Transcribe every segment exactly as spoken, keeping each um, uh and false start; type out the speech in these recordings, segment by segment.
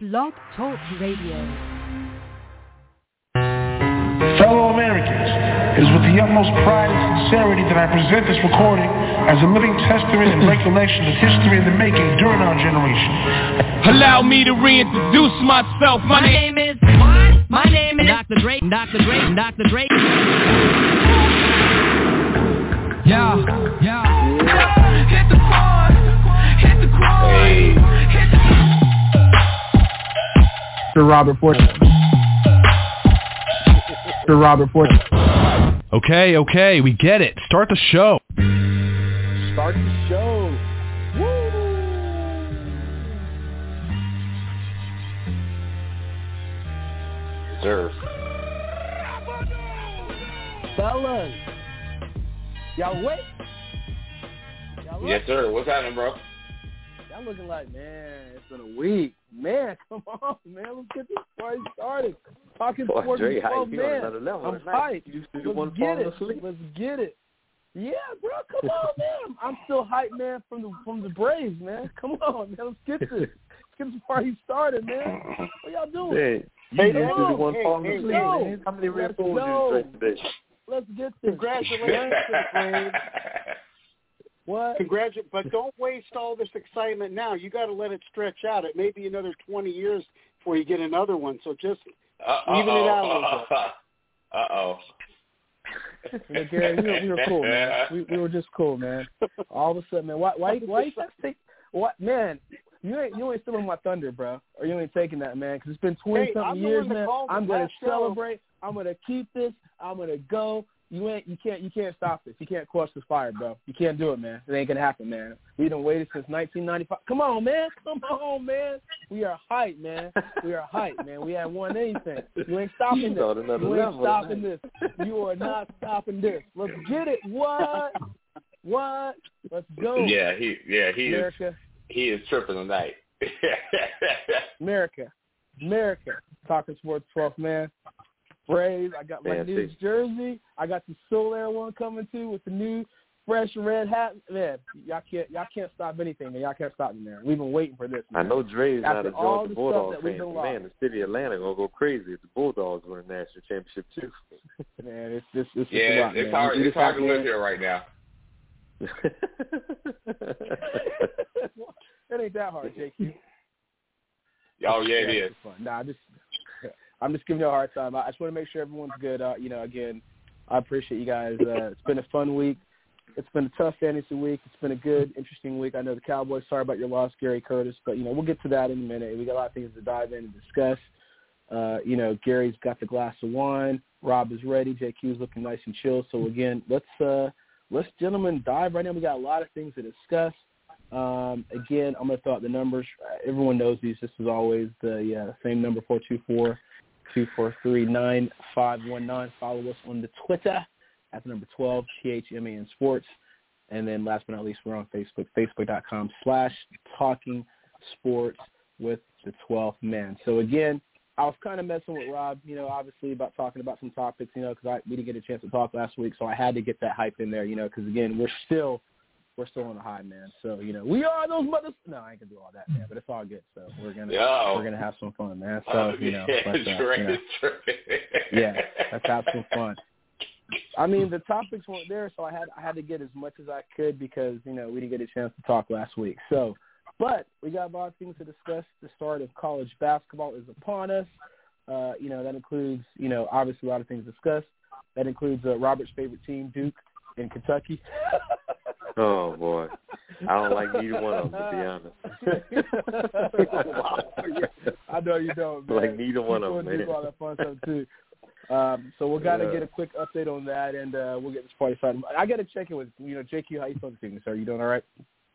Blog Talk Radio. Fellow Americans, it is with the utmost pride and sincerity that I present this recording as a living testament and recollection of history in the making during our generation. Allow me to reintroduce myself. My, My name is what? My name is Doctor Dre. Doctor Dre. Doctor Dre. Yeah, yeah. Hit the pause. Hit the pause. Hey. Hit the Mister Robert Fortune. Mister Robert Fortune. Okay, okay, we get it. Start the show. Start the show. Woo! Sir. Fellas. Y'all wait. Y'all yes, sir. What's happening, bro? Y'all looking like, man, it's been a week. Man, come on, man. Let's get this party started. Talking Boy, sports Dre, with twelve hype. man. Level I'm tonight. hyped. You Let's the one get it. asleep? Let's get it. Yeah, bro, come on, man. I'm still hyped, man, from the from the Braves, man. Come on, man. Let's get this. Let's get this party started, man. What y'all doing? Hey, hey, you hey, the one hey, falling hey, asleep, yo. man. How many Red Let's Bulls go. did you drink today? Let's get this. Congratulations to the Braves. What? Congratu- but don't waste all this excitement now. You got to let it stretch out. It may be another twenty years before you get another one. So just Uh-oh. even it out a little bit. Uh-oh. You know, Gary, we were, we were cool, man. We, we were just cool, man. All of a sudden, man, why, why, why you guys take, what, man? You ain't, you ain't stealing my thunder, bro, or you ain't taking that, man. Because it's been twenty Hey, something I'm years, the one that man. called I'm the gonna last show. celebrate. I'm gonna keep this. I'm gonna go. You ain't, you can't, you can't stop this. You can't quench this fire, bro. You can't do it, man. It ain't gonna happen, man. We done waited since nineteen ninety-five. Come on, man. Come on, man. We are hype, man. We are hype, man. We haven't won anything. You ain't stopping this. You ain't stopping this. You are not stopping this. Let's get it. What? What? Let's go. Yeah, he, yeah, he America. is. He is tripping tonight. America. America. Talking Sports twelfth, man. Braves. I got my Man, new see. jersey. I got the Soul Air one coming too with the new fresh red hat. Man, y'all can't y'all can't stop anything, man. Y'all can't stop me, man. We've been waiting for this. Man. I know Dre's not After a all Georgia the Bulldogs stuff that we've fan. been Man, lost. the city of Atlanta gonna go crazy if the Bulldogs win a national championship too. Man, it's it's it's yeah, a lot, it's man. hard. We It's just hard have to live here right now. It ain't that hard, J Q. Oh yeah, it yeah, is. Fun. Nah, I just I'm just giving you a hard time. I just want to make sure everyone's good. Uh, you know, again, I appreciate you guys. Uh, it's been a fun week. It's been a tough fantasy week. It's been a good, interesting week. I know the Cowboys. Sorry about your loss, Gary Curtis, but you know we'll get to that in a minute. We got a lot of things to dive in and discuss. Uh, you know, Gary's got the glass of wine. Rob is ready. J Q's looking nice and chill. So again, let's uh, let's gentlemen dive right in. We got a lot of things to discuss. Um, again, I'm going to throw out the numbers. Uh, everyone knows these. This is always the uh, same number: four two four, two four three, nine five one nine. Follow us on the Twitter at the number twelve T H M A N Sports. And then last but not least, we're on Facebook, facebook.com slash talking sports with the twelfth man. So again, I was kind of messing with Rob, you know, obviously about talking about some topics, you know, because we didn't get a chance to talk last week, so I had to get that hype in there, you know, because again, we're still we're still on a high, man. So you know, we are those mothers. No, I ain't gonna do all that, man, but it's all good. So we're gonna Yo. we're gonna have some fun, man. So Oh, you know, yeah, but, uh, you know, right. yeah, let's have some fun. I mean, the topics weren't there, so I had I had to get as much as I could because you know we didn't get a chance to talk last week. So, but we got a lot of things to discuss. The start of college basketball is upon us. Uh, you know that includes you know obviously a lot of things discussed. That includes uh, Robert's favorite team, Duke, in Kentucky. Oh boy, I don't like either one of them, to be honest. I know you don't, man. Like neither one People of them, man. do all that fun stuff too. Um, so we're gonna Yeah. get a quick update on that, and uh, we'll get this party started. I got to check in with you know J Q. How you feeling this evening, sir? You doing all right?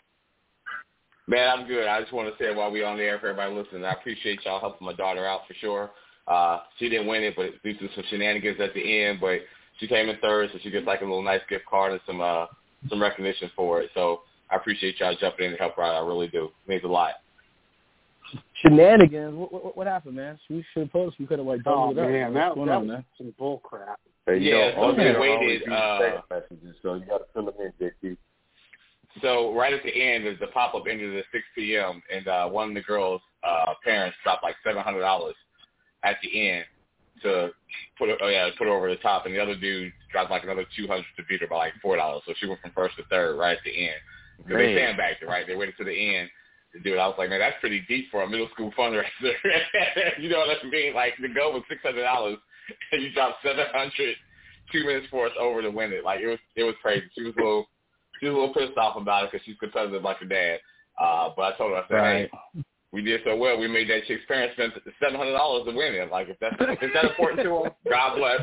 Man, I'm good. I just want to say while we on the air for everybody listening, I appreciate y'all helping my daughter out for sure. Uh, she didn't win it, but due to some shenanigans at the end, but she came in third, so she gets like a little nice gift card and some uh, some recognition for it. So I appreciate y'all jumping in to help her out. I really do. It means a lot. Shenanigans. What, what, what happened, man? We should have told us we could have like Oh doubled it up. man, that, What's going that on, was man? some bull crap. Hey, Yeah, you know, all so they we waited, waited, uh, text messages, so you got to fill them in, J T. So right at the end, the pop-up ended at six p.m., and uh, one of the girls' uh, parents dropped like seven hundred dollars at the end to put it, oh yeah, put it over the top, and the other dude dropped like another two hundred to beat her by like four dollars. So she went from first to third right at the end. Because they sandbagged it, right? They waited to the end to do it. I was like, man, that's pretty deep for a middle school fundraiser. You know what I mean? Like, the goal was six hundred dollars, and you dropped seven hundred two minutes for us over to win it. Like, it was it was crazy. She was a little, she was a little pissed off about it because she's competitive like her dad. Uh, but I told her, I said, right. hey, we did so well. We made that chick's parents spend seven hundred dollars to win it. Like, if that's, if it's that important to them, God bless.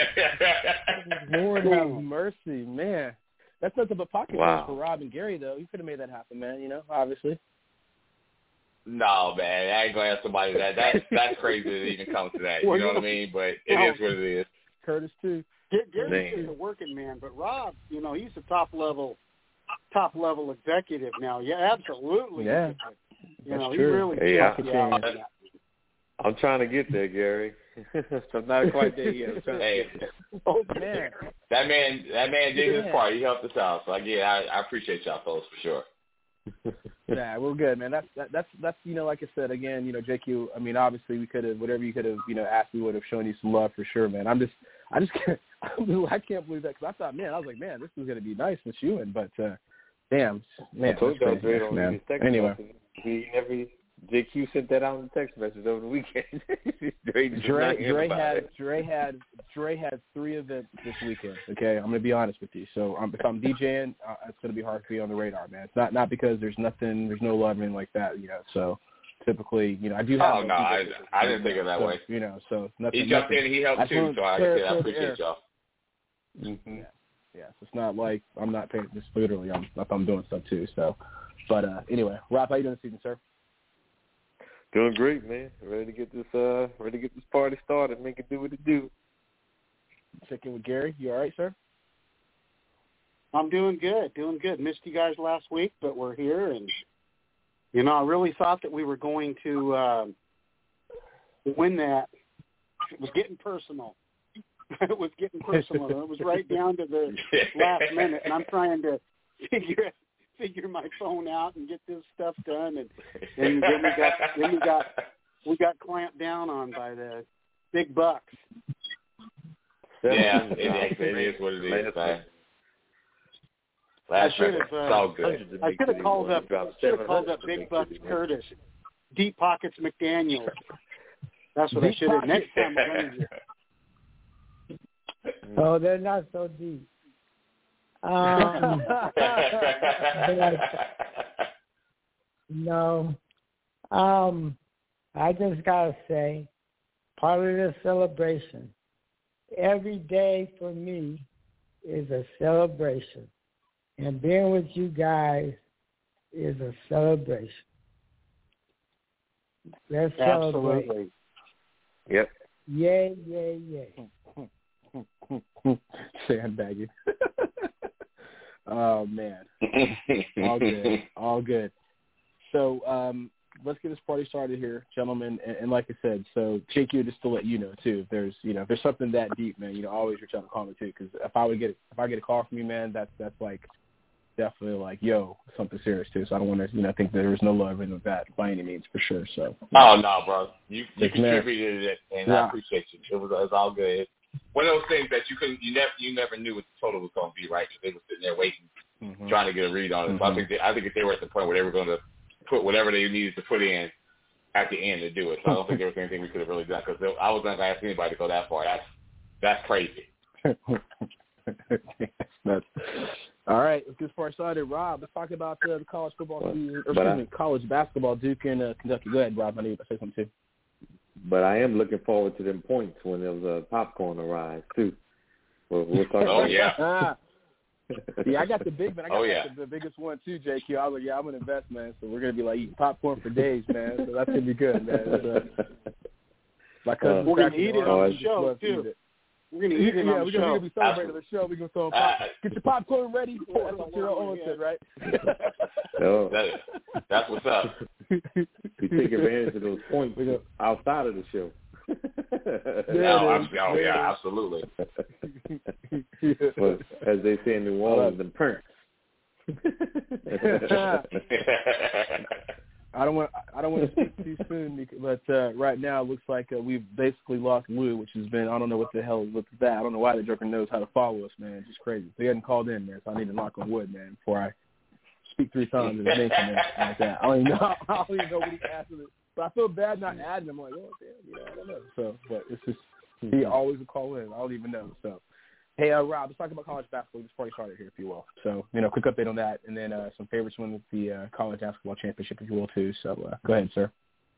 Lord have mercy, man. That's nothing but pocket wow. change for Rob and Gary, though. You could have made that happen, man, you know, obviously. No, man, I ain't going to ask somebody that. That's, that's crazy that it even comes to that. You know what I mean? But it is what it is. Curtis, too. Gary's just a working man, but Rob, you know, he's a top-level top level executive now. Yeah, absolutely. Yeah. You That's know, true. he really hey, yeah. yeah. I'm trying to get there, Gary. I'm not quite there yet. I'm trying hey, to get there. Oh, man. That man, that man did his Yeah. part. He helped us out. So, like, yeah, I, I appreciate y'all, folks, for sure. Yeah, we're good, man. That's that, that's that's you know, like I said again, you know, J Q. I mean, obviously we could have whatever you could have, you know, asked, we would have shown you some love for sure, man. I'm just, I just can't, I can't believe that because I thought, man, I was like, man, this is gonna be nice with you, and but uh, damn, man, I told you I was crazy, ready on man. his text Anyway, message. He never, J Q sent that out in the text message over the weekend. Dre, Dre, Dre had it. Dre had Dre had three events this weekend. Okay, I'm gonna be honest with you. So um, if I'm DJing, uh, it's gonna be hard to be on the radar, man. It's not not because there's nothing, there's no love or anything like that, you know. So typically, you know, I do have. Oh no, I, I didn't think of that so, way. You know, so nothing. He jumped nothing. in, he helped I too. So I, clear, yeah, I clear appreciate y'all. Mm-hmm. Yeah, yeah. So it's not like I'm not paying. Just literally, I'm I'm doing stuff too. So, but uh, anyway, Rob, how you doing this evening, sir? Doing great, man. Ready to get this uh ready to get this party started, make it do what it do. Check in with Gary. You all right, sir? I'm doing good, doing good. Missed you guys last week, but we're here, and you know, I really thought that we were going to um, win that. It was getting personal. It was getting personal. It was right down to the last minute, and I'm trying to figure figure my phone out and get this stuff done, and, and then we got then we got we got clamped down on by the big bucks. Yeah, it, it, it is what it is, man. I Last should record, have. Uh, it's all good. I should have called up. Should have called up Big Bucks Curtis, Deep Pockets McDaniels. That's what Deep I should have. Pockets. Next time we're going to. Oh, they're not so deep. Um, but, no, um, I just gotta say, part of the celebration. Every day for me is a celebration, and being with you guys is a celebration. Let's celebrate. Absolutely. Yep. Yay! Yay! Yay! Sandbagging. Oh man, all good, all good. So um, let's get this party started here, gentlemen. And, and like I said, so J Q, just to let you know too, if there's you know if there's something that deep, man, you know, always reach out and call me too. Because if I would get if I get a call from you, man, that's that's like definitely like yo something serious too. So I don't want to you know think that there's no love in that by any means for sure. So oh no, bro, you you Yes, contributed it, and yeah. I appreciate you. It was it was all good. One of those things that you couldn't, you never, you never knew what the total was going to be, right? Because they were sitting there waiting, mm-hmm. trying to get a read on it. Mm-hmm. So I think, they, I think if they were at the point where they were going to put whatever they needed to put in at the end to do it, so I don't think there was anything we could have really done. Because I was not going to ask anybody to go that far. That's that's crazy. That's, all right, let's get this party started. Rob, let's talk about uh, the college football season, or But excuse I- me, college basketball. Duke and uh, Kentucky. Go ahead, Rob. I need to say something too. But I am looking forward to them points when there was a popcorn arrives too. We'll, we'll talk Oh about yeah. Yeah, I got the big one. I got Oh, yeah. the, the biggest one too, J Q. I was like, yeah, I'm gonna invest, man. So we're gonna be like eating popcorn for days, man. So that's gonna be good, man. That's, uh, my cousin Uh, We're gonna eat it on the just show, loves to too. eat it. We're going to eat it Yeah, on we're the gonna, show. we're gonna be celebrating the show. We're gonna throw in Uh, pop- get your popcorn ready. That's what Terrell Owens said, right? No, That, that's what's up. we take advantage of those points outside of the show. Yeah, oh, it I'm, is. oh Yeah, yeah, it absolutely. But as they say in New Orleans, them perks. I don't want I don't want to speak too soon, but uh, right now it looks like uh, we've basically lost Lou, which has been I don't know what the hell with that. I don't know why the Joker knows how to follow us, man. It's just crazy. He hadn't called in, man, so I need to knock on wood, man, before I speak three times in his name like that. I don't even know. I don't even know what he asked it. But I feel bad not adding him. I'm like, oh damn, you know, I don't know. So, but it's just he always will call in. I don't even know. So. Hey, uh, Rob, let's talk about college basketball. This party started here, if you will. So, you know, quick update on that, and then uh, some favorites win with the uh, college basketball championship, if you will, too. So, uh, go ahead, sir.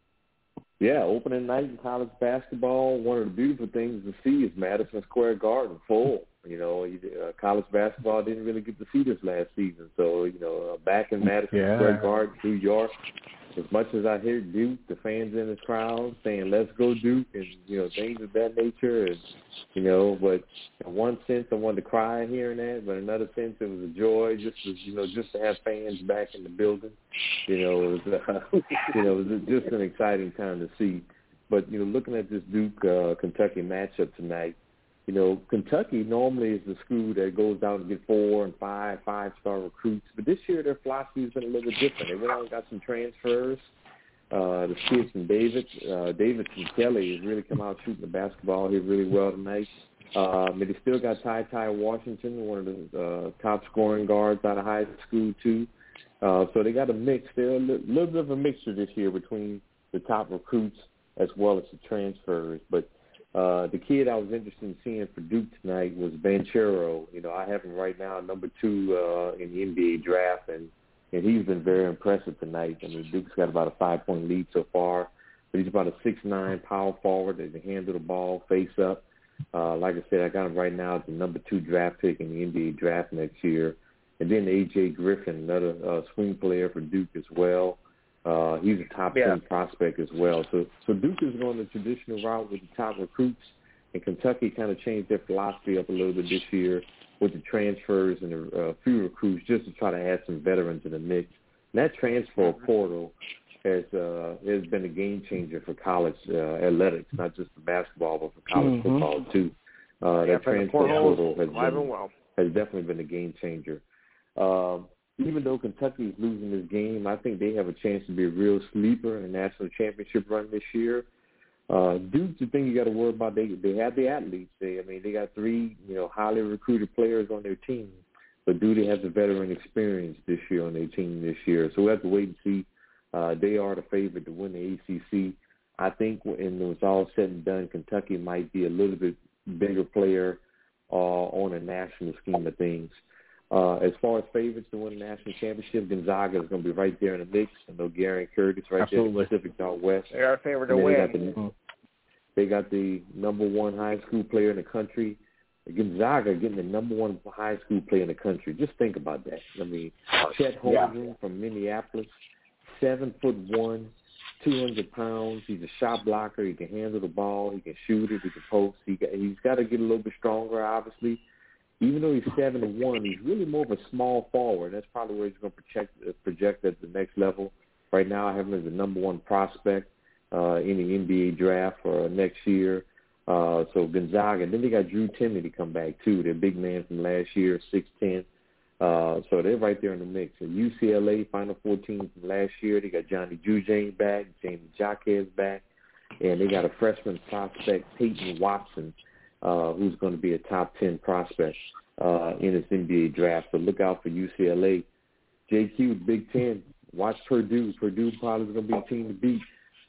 Yeah, opening night in college basketball. One of the beautiful things to see is Madison Square Garden full. You know, uh, college basketball didn't really get to see this last season. So, you know, uh, back in Madison yeah. Square Garden, New York, as much as I hear Duke, the fans in the crowd saying, let's go Duke, and, you know, things of that nature. And, you know, but in one sense, I wanted to cry hearing that, but in another sense, it was a joy just to, you know, just to have fans back in the building. You know, it was, uh, you know, it was just an exciting time to see. But, you know, looking at this Duke-Kentucky uh, matchup tonight, you know, Kentucky normally is the school that goes out and get four and five, five-star recruits. But this year their philosophy has been a little bit different. They went out and got some transfers. Uh, the kids from David, uh, Davidson Kelly has really come out shooting the basketball here really well tonight. Uh, but they still got Ty Ty Washington, one of the uh, top scoring guards out of high school too. Uh, so they got a mix. They're a li- little bit of a mixture this year between the top recruits as well as the transfers. But Uh, the kid I was interested in seeing for Duke tonight was Banchero. You know, I have him right now number two uh, in the N B A draft, and, and he's been very impressive tonight. I mean, Duke's got about a five-point lead so far, but he's about a six nine power forward that can handle the ball face up. Uh, like I said, I got him right now as the number two draft pick in the N B A draft next year. And then A J Griffin, another uh, swing player for Duke as well. Uh, he's a top yeah. ten prospect as well. So, so Duke is going the traditional route with the top recruits, and Kentucky kind of changed their philosophy up a little bit this year with the transfers and the uh, few recruits just to try to add some veterans in the mix. And that transfer portal has uh, has been a game changer for college uh, athletics, not just for basketball, but for college mm-hmm. football too. Uh, yeah, that transfer portal has, been, well. has definitely been a game changer. Um, Even though Kentucky is losing this game, I think they have a chance to be a real sleeper in the national championship run this year. Uh, Duke, the thing you got to worry about, they they have the athletes. They, I mean, they got three, you know, highly recruited players on their team. But do they have the veteran experience this year on their team this year? So we have to wait and see. Uh, they are the favorite to win the A C C. I think when it's all said and done, Kentucky might be a little bit bigger player uh, on a national scheme of things. Uh, as far as favorites to win the national championship, Gonzaga is going to be right there in the mix. I know Gary and Curtis right Absolutely. there in the Pacific Northwest. They are a favorite to win. win. They got, the, they got the number one high school player in the country. Gonzaga getting the number one high school player in the country. Just think about that. I mean, Chet Holmgren yeah. from Minneapolis, seven foot one, two hundred pounds. He's a shot blocker. He can handle the ball. He can shoot it. He can post. He got, he's got to get a little bit stronger, obviously. Even though he's seven to one, he's really more of a small forward. That's probably where he's going to project, uh, project at the next level. Right now, I have him as the number one prospect uh, in the N B A draft for next year. Uh, so Gonzaga. And then they got Drew Timme to come back, too. Their big man from last year, six ten. Uh, so they're right there in the mix. And U C L A, Final Four team from last year. They got Johnny Juzang back, Jamie Jaquez back. And they got a freshman prospect, Peyton Watson, Uh, who's going to be a top ten prospect uh, in this N B A draft. So look out for U C L A. J Q, Big Ten. Watch Purdue. Purdue probably is going to be a team to beat.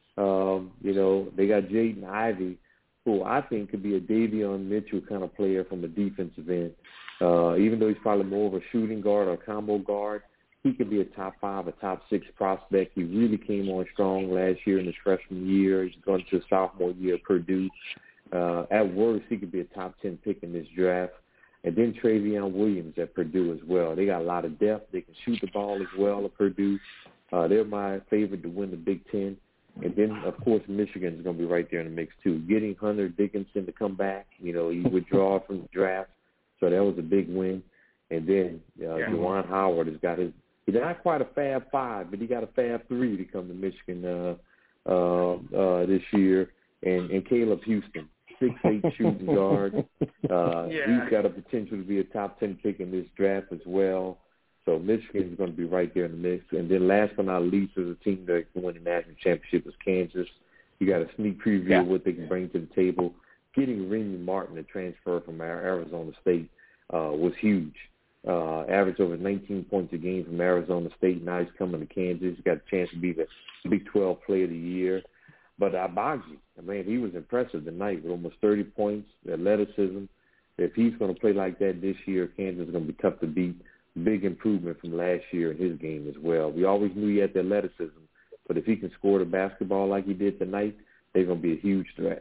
Um, you know, they got Jaden Ivey, who I think could be a Davion Mitchell kind of player from the defensive end. Uh, even though he's probably more of a shooting guard or a combo guard, he could be a top five, a top six prospect. He really came on strong last year in his freshman year. He's going to his sophomore year at Purdue. Uh, at worst, he could be a top ten pick in this draft. And then Travion Williams at Purdue as well. They got a lot of depth. They can shoot the ball as well at Purdue. Uh, they're my favorite to win the Big Ten. And then, of course, Michigan is going to be right there in the mix, too. Getting Hunter Dickinson to come back, you know, he withdrew from the draft, so that was a big win. And then uh, yeah. Juwan Howard has got his – he's not quite a Fab Five, but he got a Fab Three to come to Michigan uh, uh, uh, this year. And, and Caleb Houston, six eight shooting guard. Uh, yeah. He's got a potential to be a top ten pick in this draft as well. So Michigan is going to be right there in the mix. And then last but not least, is a team that can win the national championship is Kansas. You got a sneak preview yeah. of what they can bring to the table. Getting Remy Martin to transfer from Arizona State uh, was huge. Uh, averaged over nineteen points a game from Arizona State. Now he's coming to Kansas. He's got a chance to be the Big twelve Player of the Year. But Agbaji, I mean, he was impressive tonight with almost thirty points, athleticism. If he's going to play like that this year, Kansas is going to be tough to beat. Big improvement from last year in his game as well. We always knew he had the athleticism, but if he can score the basketball like he did tonight, they're going to be a huge threat.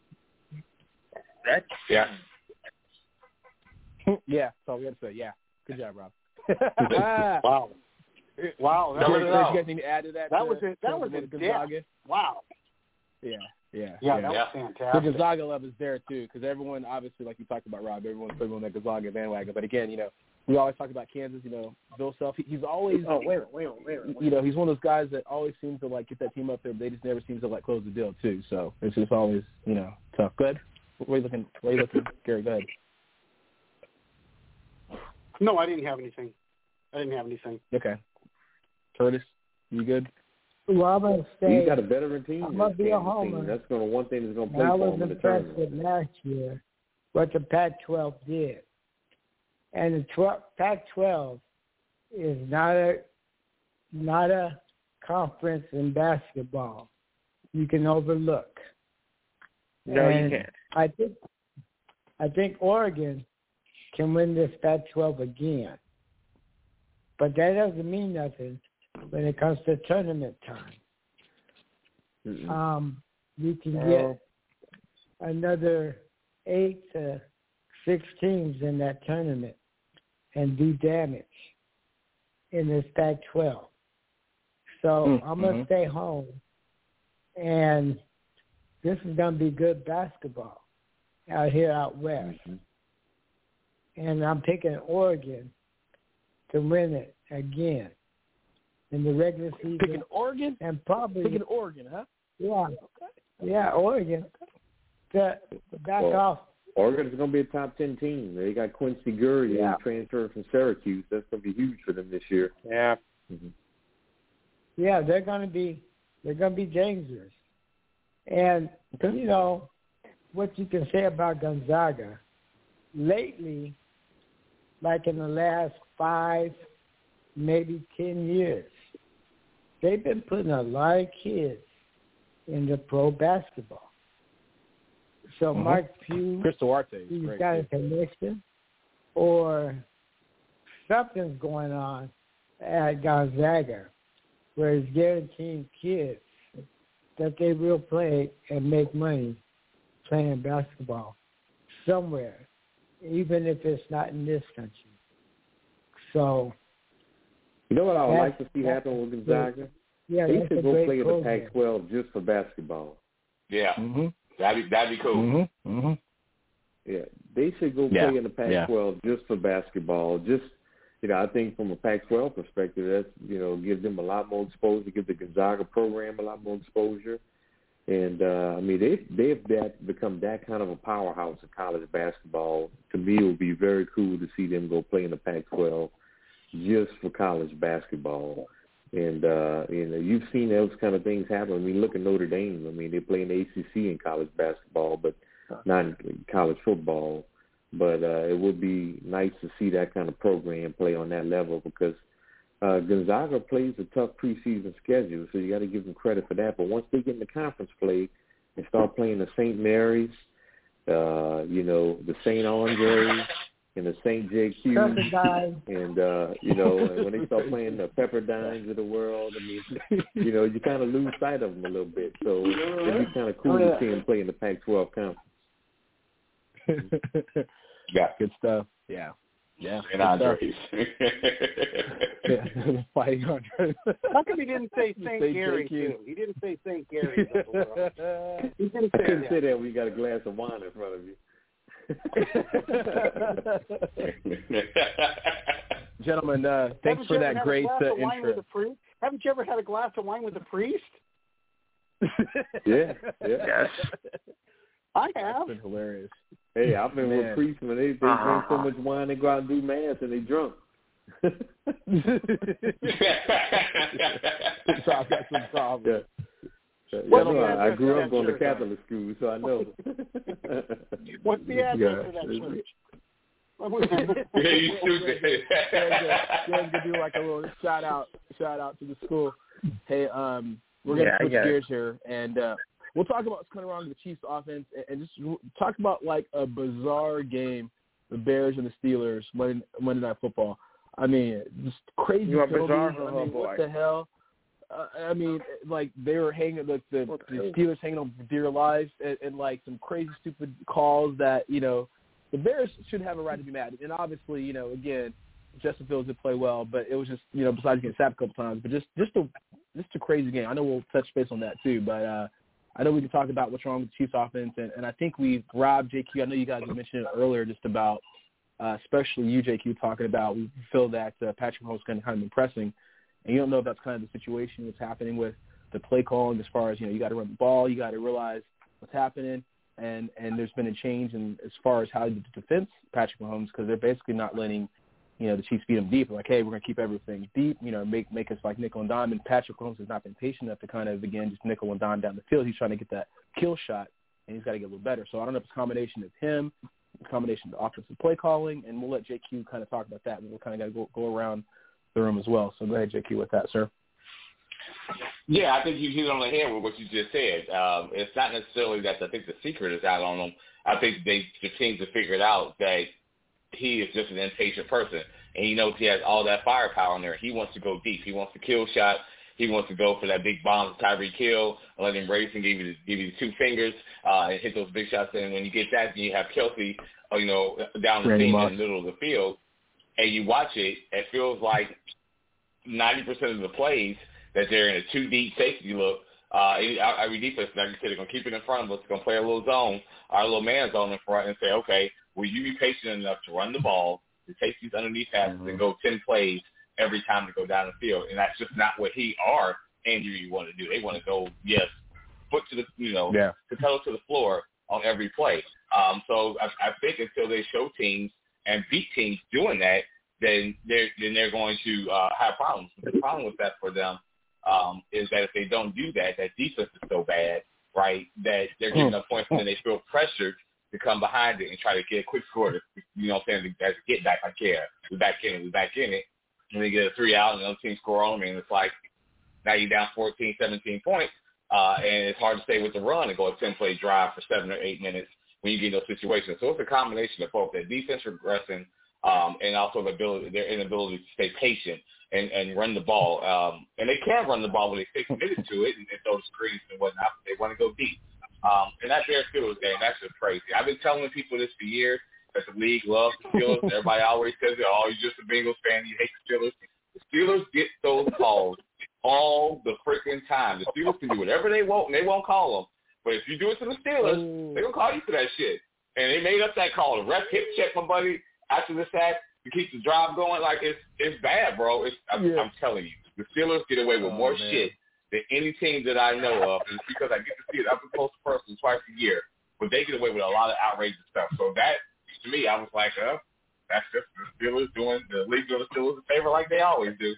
Yeah. Yeah, that's all we got to say. Yeah. Good job, Rob. Wow. Wow. That, that was, was, you got anything to add to that? That to, was a, that was a depth. Wow. Yeah, yeah. Yeah, yeah. that was fantastic. The Gonzaga love is there, too, because everyone, obviously, like you talked about, Rob, everyone's putting on that Gonzaga bandwagon. But, again, you know, we always talk about Kansas, you know, Bill Self. He, he's always, oh, wait, wait, wait, wait. you know, he's one of those guys that always seems to, like, get that team up there, but they just never seem to, like, close the deal, too. So it's just always, you know, tough. Good. Where are you looking? Where are you looking? Gary, go ahead. No, I didn't have anything. I didn't have anything. Okay. Curtis, you good? Well, I'm going to say, he's got a veteran team. I'm going to be a homer. Team. That's going to one thing that's going to play I for was him in the impressed tournament. with last year what the Pac twelve did, and the tw- Pac twelve is not a not a conference in basketball you can overlook. No, and you can't. I think I think Oregon can win this Pac twelve again, but that doesn't mean nothing when it comes to tournament time. Mm-hmm. Um, you can get another eight to six teams in that tournament and do damage in this Pac twelve. So mm-hmm. I'm going to stay home, and this is going to be good basketball out here out west. Mm-hmm. And I'm picking Oregon to win it again in the regular season. Picking Oregon? And probably picking Oregon, huh? Yeah. Yeah, Oregon. To back well, off. Oregon's going to be a top ten team. They got Quincy Gurry yeah. who transferred from Syracuse. That's going to be huge for them this year. Yeah. Mm-hmm. Yeah, they're going to be they're going to be dangerous. And you know what you can say about Gonzaga lately, like in the last five, maybe ten years, they've been putting a lot of kids into pro basketball. So mm-hmm. Mark Pugh, Chris Duarte, he's great, got yeah. a connection, or something's going on at Gonzaga where it's guaranteeing kids that they will play and make money playing basketball somewhere, even if it's not in this country. So, you know what I would like to see happen with Gonzaga? Yeah, they should go play in the program. Pac twelve just for basketball. Yeah, mm-hmm. that'd be that'd be cool. Mm-hmm. Mm-hmm. Yeah, they should go yeah. play in the Pac twelve yeah. just for basketball. Just, you know, I think from a Pac twelve perspective, that's, you know, give them a lot more exposure, give the Gonzaga program a lot more exposure. And, uh, I mean, they, they've that become that kind of a powerhouse of college basketball. To me, it would be very cool to see them go play in the Pac twelve just for college basketball. And, uh, you know, you've seen those kind of things happen. I mean, look at Notre Dame. I mean, they play in the A C C in college basketball, but not in college football. But uh, it would be nice to see that kind of program play on that level because uh, Gonzaga plays a tough preseason schedule, so you got to give them credit for that. But once they get in the conference play and start playing the Saint Mary's, uh, you know, the Saint Andre's, and the Saint J Q, and, uh, you know, when they start playing the Pepperdines of the world, I mean, you know, you kind of lose sight of them a little bit. So it'd be kind of cool to see them play in the Pac twelve conference. Yeah, good stuff. Yeah. Yeah. And Andres. Yeah. Fighting Andres. How come he didn't say Saint Gary, too? He didn't say Saint Gary. He didn't say I couldn't that. say that when you got a glass of wine in front of you. Gentlemen, uh, thanks for that great uh, intro. Haven't you ever had a glass of wine with a priest? Yeah, yeah. Yes. I have. That's been hilarious. Hey, I've been Man. with priests when they, they uh-huh. drink so much wine they go out and do mass and they drunk. so I've got some problems. Yeah, yeah no, I, I grew up going to Catholic school, so I know. What's the address yeah. for that church? Yeah, you stupid. Dan's gonna do like a little shout out, shout out to the school. Hey, um, we're gonna yeah, switch gears here, and uh, we'll talk about what's coming around with the Chiefs' offense, and, and just talk about like a bizarre game, the Bears and the Steelers Monday, Monday Night Football. I mean, just crazy. You are penalties. bizarre, I mean, oh, boy. What the hell? Uh, I mean, like they were hanging the, the, the Steelers hanging on for dear lives, and, and like some crazy, stupid calls that you know. The Bears should have a right to be mad. And obviously, you know, again, Justin Fields did play well, but it was just, you know, besides getting sacked a couple times, but just just a just a crazy game. I know we'll touch base on that too, but uh, I know we can talk about what's wrong with the Chiefs offense, and, and I think we, Rob, J Q, I know you guys mentioned it earlier just about, uh, especially you, J Q, talking about we feel that uh, Patrick Mahomes kind of kind of been pressing, and you don't know if that's kind of the situation that's happening with the play calling as far as, you know, you got to run the ball, you got to realize what's happening. And, and there's been a change in as far as how the defense Patrick Mahomes, because they're basically not letting, you know, the Chiefs beat them deep. They're like, hey, we're going to keep everything deep, you know, make make us like nickel and dime. And Patrick Mahomes has not been patient enough to kind of, again, just nickel and dime down the field. He's trying to get that kill shot, and he's got to get a little better. So I don't know if it's a combination of him, a combination of offensive play calling, and we'll let J Q kind of talk about that. And we'll kind of got to go, go around the room as well. So go ahead, J Q, with that, sir. Yeah, I think you hit on the head with what you just said. Um, it's not necessarily that I think the secret is out on him. I think they the teams have figured out that he is just an impatient person, and he knows he has all that firepower in there. He wants to go deep. He wants to kill shot. He wants to go for that big bomb to Tyreek Hill and let him race and give you the, give you the two fingers uh, and hit those big shots. And when you get that, then you have Kelsey, uh, you know, down the seam in the middle of the field, and you watch it. It feels like ninety percent of the plays that they're in a two-deep safety look. Uh, every defense, like you said, they're going to keep it in front of us. They're going to play a little zone, our little man zone in front, and say, okay, will you be patient enough to run the ball, to take these underneath passes, mm-hmm. and go ten plays every time to go down the field? And that's just not what he or Andrew you want to do. They want to go, yes, foot to the, you know, yeah. the pedal to the floor on every play. Um, so I, I think until they show teams and beat teams doing that, then they're, then they're going to uh, have problems. The problem with that for them Um, is that if they don't do that, that defense is so bad, right, that they're getting a point and then they feel pressured to come behind it and try to get a quick score to, you know what I'm saying, as a get back, like, yeah, we're back in it, we're back in it. And they get a three out and another team score on them, and it's like now you're down fourteen, seventeen points, uh, and it's hard to stay with the run and go a ten-play drive for seven or eight minutes when you get in those situations. So it's a combination of both that defense regressing um, and also the ability, their inability to stay patient and, and run the ball. Um, and they can run the ball when they stay committed to it and, and throw screens and whatnot. But they want to go deep. Um, and that Bears Steelers game, that's just crazy. I've been telling people this for years, that the league loves the Steelers. Everybody always says, oh, you're just a Bengals fan, you hate the Steelers. The Steelers get those calls all the freaking time. The Steelers can do whatever they want, and they won't call them. But if you do it to the Steelers, they're going to call you for that shit. And they made up that call. The ref hip check my buddy after the sack to keep the drive going. Like, it's it's bad, bro. It's, I'm, yeah. I'm telling you. The Steelers get away with oh, more man. shit than any team that I know of. And it's because I get to see it up close person twice a year. But they get away with a lot of outrageous stuff. So that, to me, I was like, uh, that's just the Steelers doing, the league doing the Steelers a favor like they always do.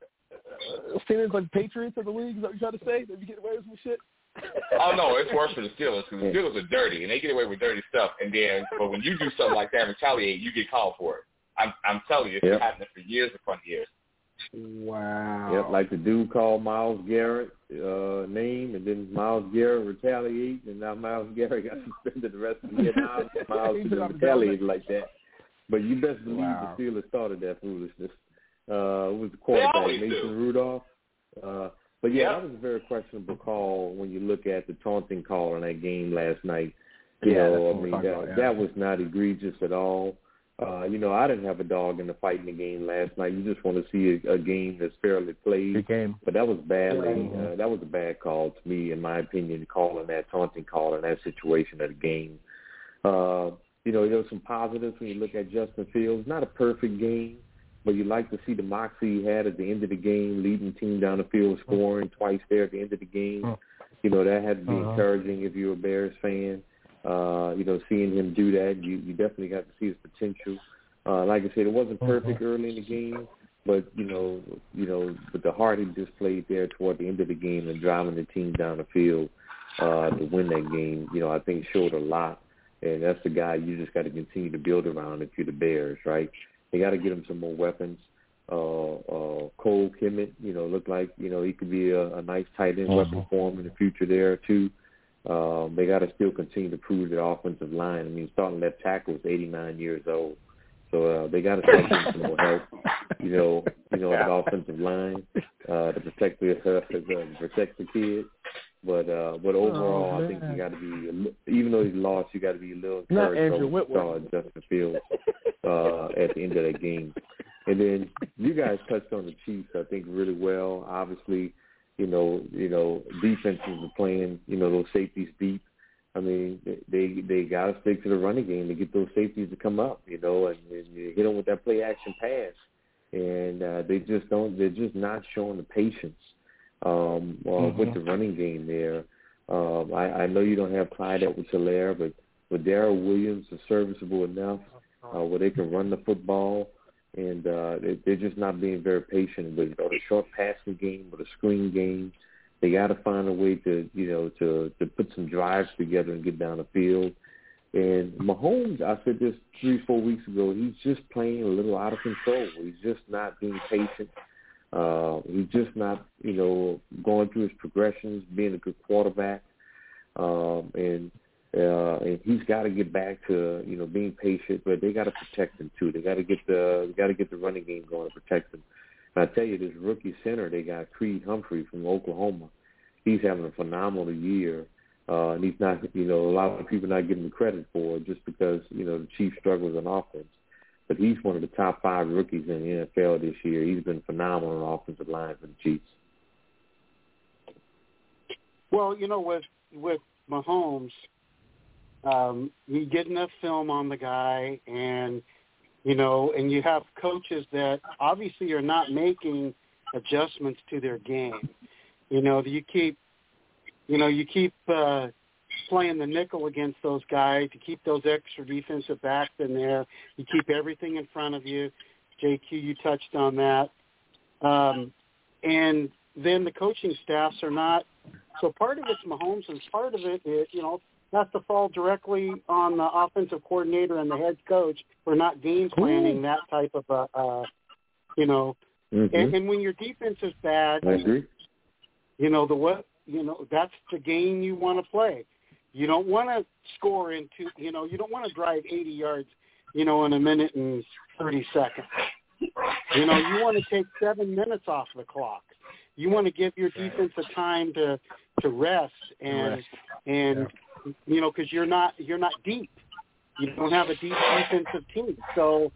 Uh, Steelers like Patriots of the league, is that what you're trying to say? That you get away with some shit? Oh, no, it's worse for the Steelers because the Steelers are dirty, and they get away with dirty stuff. And then, but when you do something like that and retaliate, you get called for it. I'm, I'm telling you, it's yep. been happening for years upon years. Wow. Yep, like the dude called Myles Garrett uh, name, and then Myles Garrett retaliated, and now Myles Garrett got suspended the rest of the year. Now Myles didn't retaliate like that. But you best believe wow. the Steelers started that foolishness. Uh, it was the quarterback, Mason do. Rudolph. Uh, but, yeah, yep. that was a very questionable call when you look at the taunting call in that game last night. You yeah, know, I mean, that, about, yeah. that was not egregious at all. Uh, you know, I didn't have a dog in the fight in the game last night. You just want to see a, a game that's fairly played. Good game. But that was badly, mm-hmm. uh, that was a bad call to me, in my opinion, calling that taunting call in that situation of the game. Uh, you know, there was some positives when you look at Justin Fields. Not a perfect game, but you like to see the moxie he had at the end of the game, leading the team down the field, scoring twice there at the end of the game. Mm-hmm. You know, that had to be uh-huh. encouraging if you're a Bears fan. Uh, you know, seeing him do that, you, you definitely got to see his potential. Uh, like I said, it wasn't perfect mm-hmm. early in the game, but you know, you know, with the heart he displayed there toward the end of the game and driving the team down the field uh, to win that game, you know, I think showed a lot. And that's the guy you just got to continue to build around if you're the Bears, right? They got to get him some more weapons. Uh, uh, Cole Kmet, you know, looked like, you know, he could be a, a nice tight end mm-hmm. weapon for him in the future there, too. Um, they got to still continue to prove their offensive line. I mean, starting left tackle is eighty-nine years old. So uh, they got to start getting some more help, you know, you know, yeah. the offensive line uh, to protect the uh, to protect the kid. But uh, but overall, oh, I think you got to be, even though he's lost, you got to be a little encouraged over saw Justin Fields uh, at the end of that game. And then you guys touched on the Chiefs, I think, really well. Obviously, you know, you know, defenses are playing, you know, those safeties deep. I mean, they they got to stick to the running game to get those safeties to come up, you know, and, and you hit them with that play action pass, and uh, they just don't. They're just not showing the patience um, uh, mm-hmm. with the running game there. Um, I, I know you don't have Clyde Edwards-Helaire, but but Darrell Williams is serviceable enough uh, where they can run the football, and uh, they, they're just not being very patient with it. Or the short passing game or the screen game. They got to find a way to, you know, to, to put some drives together and get down the field. And Mahomes, I said this three, four weeks ago, he's just playing a little out of control. He's just not being patient. Uh, he's just not, you know, going through his progressions, being a good quarterback. Um, and uh, and he's got to get back to, you know, being patient. But they got to protect him too. They got to get the they got to get the running game going to protect him. And I tell you, this rookie center, they got Creed Humphrey from Oklahoma. He's having a phenomenal year, uh, and he's not, you know, a lot of people not giving him credit for it just because, you know, the Chiefs struggles on offense. But he's one of the top five rookies in the N F L this year. He's been phenomenal on offensive line for the Chiefs. Well, you know, with with Mahomes, um, you get enough film on the guy, and you know, and you have coaches that obviously are not making adjustments to their game. You know, you keep, you know, you keep uh, playing the nickel against those guys. You keep those extra defensive backs in there. You keep everything in front of you. J Q, you touched on that. Um, and then the coaching staffs are not. So part of it's Mahomes, and part of it is, you know, has to fall directly on the offensive coordinator and the head coach for not game planning that type of a, uh, you know, mm-hmm. and, and when your defense is bad, I agree. You know the what, you know that's the game you want to play. You don't want to score into, you know, you don't want to drive eighty yards, you know, in a minute and thirty seconds. You know, you want to take seven minutes off the clock. You want to give your defense a time to to rest and rest. and. Yeah. You know, because you're not you're not deep. You don't have a deep defensive team, so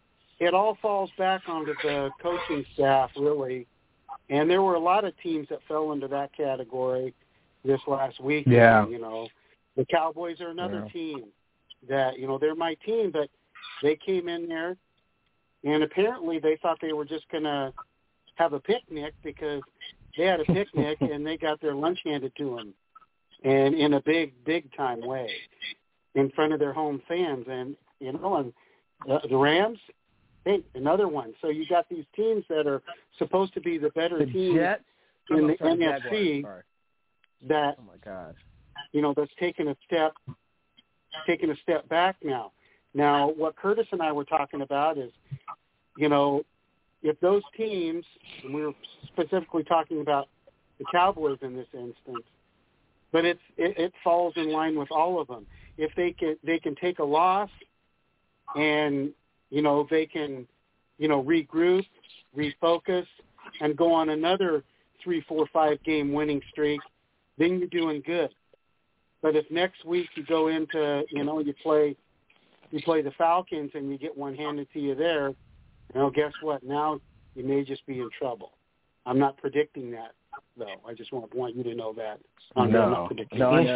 it all falls back onto the coaching staff, really. And there were a lot of teams that fell into that category this last week. Yeah. You know, the Cowboys are another yeah. team that, you know, they're my team, but they came in there, and apparently they thought they were just going to have a picnic because they had a picnic and they got their lunch handed to them. And in a big, big-time way in front of their home fans. And, you know, and the, the Rams, hey, another one. So you got these teams that are supposed to be the better the teams Jets? in the sorry, N F C that, oh my gosh. you know, that's taken a step, taken a step back now. Now, what Curtis and I were talking about is, you know, if those teams, and we were specifically talking about the Cowboys in this instance, but it's, it, it falls in line with all of them. If they can, they can take a loss, and you know they can, you know, regroup, refocus, and go on another three, four, five game winning streak. Then you're doing good. But if next week you go into, you know, you play, you play the Falcons and you get one handed to you there, you know, guess what? Now you may just be in trouble. I'm not predicting that, though. I just want, want you to know that. I'm no, not predicting no, that. no,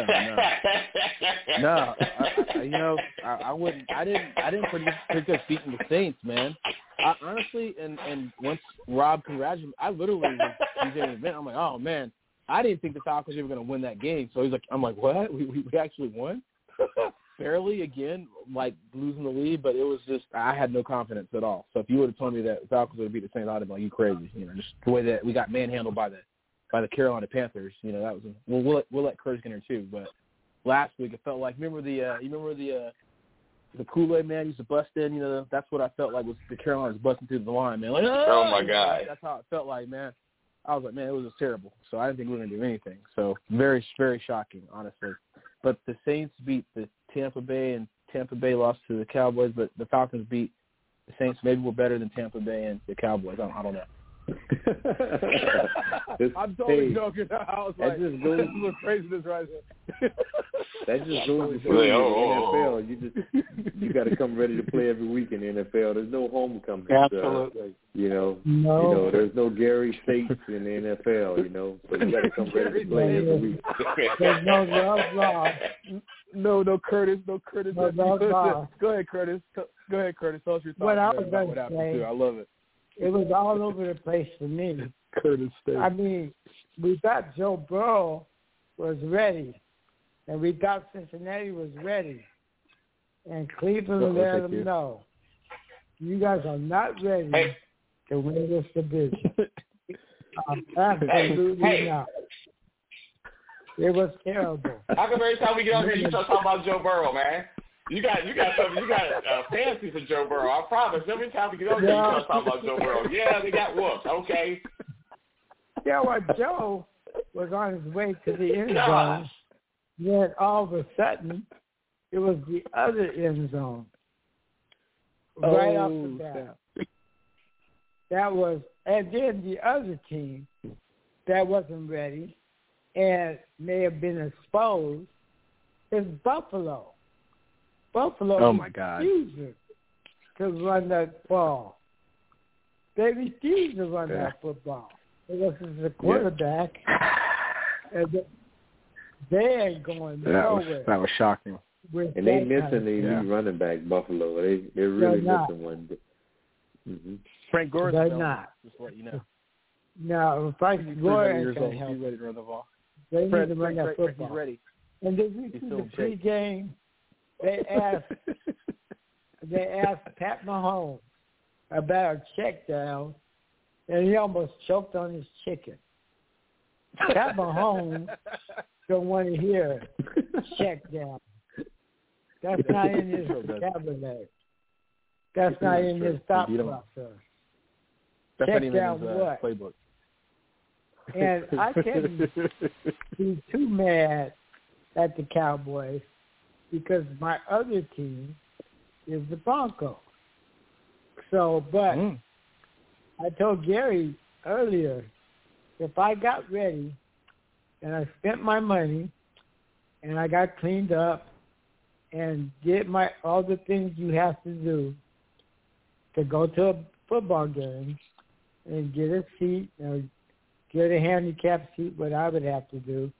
no, no. I, I, you know, I, I wouldn't. I didn't. I didn't predict, predict us beating the Saints, man. I, honestly, and and once Rob congratulated me, I literally was DJing an event. I'm like, oh man, I didn't think the Falcons were going to win that game. So he's like, I'm like, what? We we, we actually won? barely, again, like losing the lead, but it was just I had no confidence at all. So if you would have told me that Falcons would have beat the Saints, I'd have been like, you crazy. You know, just the way that we got manhandled by the by the Carolina Panthers. You know, that was a, well, we'll let, we'll let Curtis get in there too. But last week it felt like remember the uh, you remember the uh, the Kool-Aid man used to bust in. You know, that's what I felt like was the Carolinas busting through the line, man. Like, oh, oh my God, that's how it felt like, man. I was like, man, it was just terrible. So I didn't think we were going to do anything. So very, very shocking, honestly. But the Saints beat the Tampa Bay, and Tampa Bay lost to the Cowboys. But the Falcons beat the Saints. Maybe we're better than Tampa Bay and the Cowboys. I don't, I don't know. I'm totally hey, joking. I was like, just goes, this is what craziness right there. That just goes to show you in the N F L. You just you got to come ready to play every week in the N F L. There's no homecoming. Absolutely. Uh, you know, no. you know, there's no Gary States in the N F L. You know, so you got to come ready to play every week. There's no love lost. No, no Curtis, no Curtis. No love lost. Go ahead, Curtis. Go ahead, Curtis. Tell us your thoughts. What I was about going what to say. Too. I love it. It was all over the place for me. Curtis State. I mean, we thought Joe Burrow was ready, and we thought Cincinnati was ready, and Cleveland Uh-oh, let thank them you. know, you guys are not ready Hey. to win this division. um, absolutely Hey. not. It was terrible. How come every time we get on here, you start talking about Joe Burrow, man? You got, you got something. You got uh, fancy for Joe Burrow. I promise. Every time we get on here, Yeah. you start talking about Joe Burrow. Yeah, they got whooped. Okay. Yeah, well, Joe was on his way to the end Gosh. zone. Then all of a sudden, it was the other end zone. Right oh, off the bat. That was, and then the other team that wasn't ready and may have been exposed is Buffalo. Buffalo Oh, my God. refuses to run that ball. They refuse to run Yeah. that football. Because it's a quarterback, yeah. and they ain't going That nowhere. was, that was shocking. And they missing the yeah. elite running back, Buffalo. They, they're really They're missing one. Mm-hmm. Frank Gore's They're available, not. Just to let you know. No, Frank He's Gore years ain't going old. to help. He's ready to run the ball. They Fred, need to run Fred, that Fred, football. He's ready. And did you He's see still the in shape. pregame? They asked, they asked Pat Mahomes about a check down, and he almost choked on his chicken. Pat Mahomes don't want to hear check down. That's not in his vocabulary. That's not in his thought process. That's check not even down his uh, what? playbook. And I couldn't be too mad at the Cowboys because my other team is the Broncos. So, but Mm. I told Gary earlier, if I got ready and I spent my money and I got cleaned up and did my all the things you have to do to go to a football game and get a seat or get a handicap seat, what I would have to do,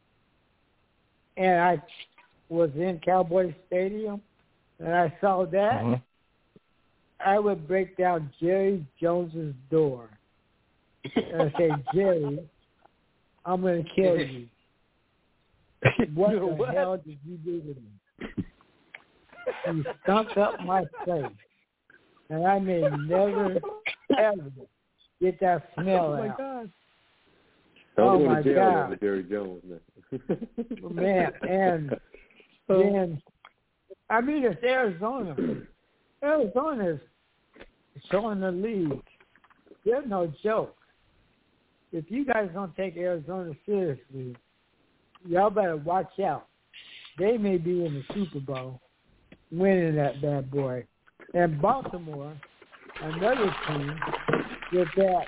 and I was in Cowboy Stadium and I saw that, Mm-hmm. I would break down Jerry Jones's door and I say, Jerry, I'm going to kill you. What the what? hell did you do to me? You stunk up my place, and I may never, ever get that smell Oh, my out. God. Don't Oh, go my to jail God. over Jerry Jones, man. Man, and then, I mean, it's Arizona. Arizona is showing the league. There's no joke. If you guys don't take Arizona seriously, y'all better watch out. They may be in the Super Bowl winning that bad boy. And Baltimore, another team, with that,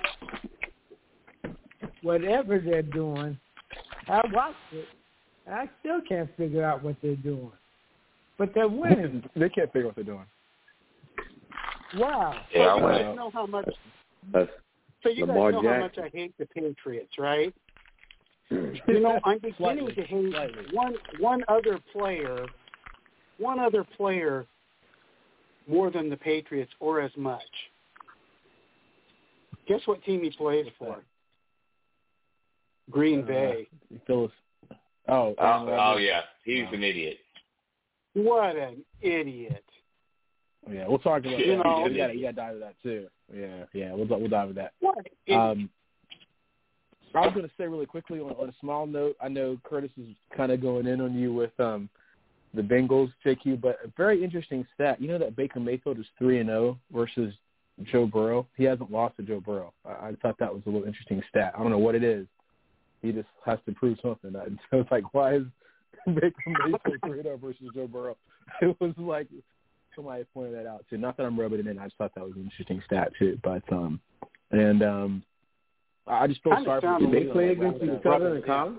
whatever they're doing, I watched it, and I still can't figure out what they're doing. But they're winning. They can't figure out what they're doing. Wow. Yeah, so I you guys went. know how much. That's So you Lamar guys know how much Jackson. I hate the Patriots, right? You know, I'm beginning to hate Slightly. one one other player, one other player more than the Patriots or as much. Guess what team he plays for? Green Uh, Bay. Phyllis. Oh, Oh, oh yeah, he's an idiot. What an idiot. Yeah, we'll talk about you that. Know, we got you got to dive into that too. Yeah, yeah, we'll we'll dive into that. What an idiot. Um, I was going to say really quickly on, on a small note. I know Curtis is kind of going in on you with um, the Bengals, J Q, but a very interesting stat. You know that Baker Mayfield is three and zero versus Joe Burrow. He hasn't lost to Joe Burrow. I, I thought that was a little interesting stat. I don't know what it is. He just has to prove something. And so it's like, why is Baker Mayfield three and zero versus Joe Burrow? It was like somebody pointed that out too. Not that I'm rubbing it in. I just thought that was an interesting stat too. But um, and um, I just feel sorry for Did they play against each other in college?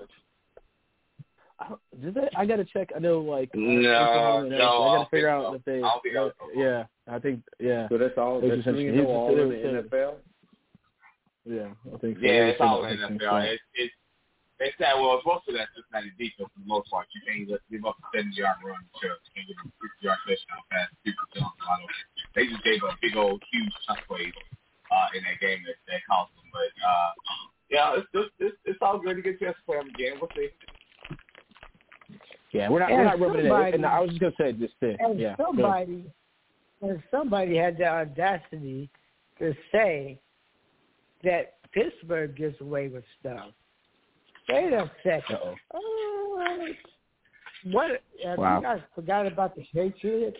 Did they? I got to check. I know, like, no, uh, no. I got to figure out so. if they. Uh, yeah, I think. Yeah. So that's all. That's three and all in the N F L. Yeah, I think. So. Yeah, it's all in the N F L. It's, it's they said, well, it's most of that Cincinnati defense for the most part. You can't just give up a seventy-yard run to can't give them a fifty-yard touchdown pass. People don't. They just gave a big old huge chunk plays uh, in that game that, that cost them. But uh, yeah, it's, it's it's it's all good to get a chance to play them again. We'll see. Yeah, we're not, we're not rubbing it in. And I was just going to say this thing. And yeah, somebody, and somebody had the audacity to say that Pittsburgh gets away with stuff. Wait a second. Uh-oh. Oh, what? Have wow. you guys forgot about the Patriots?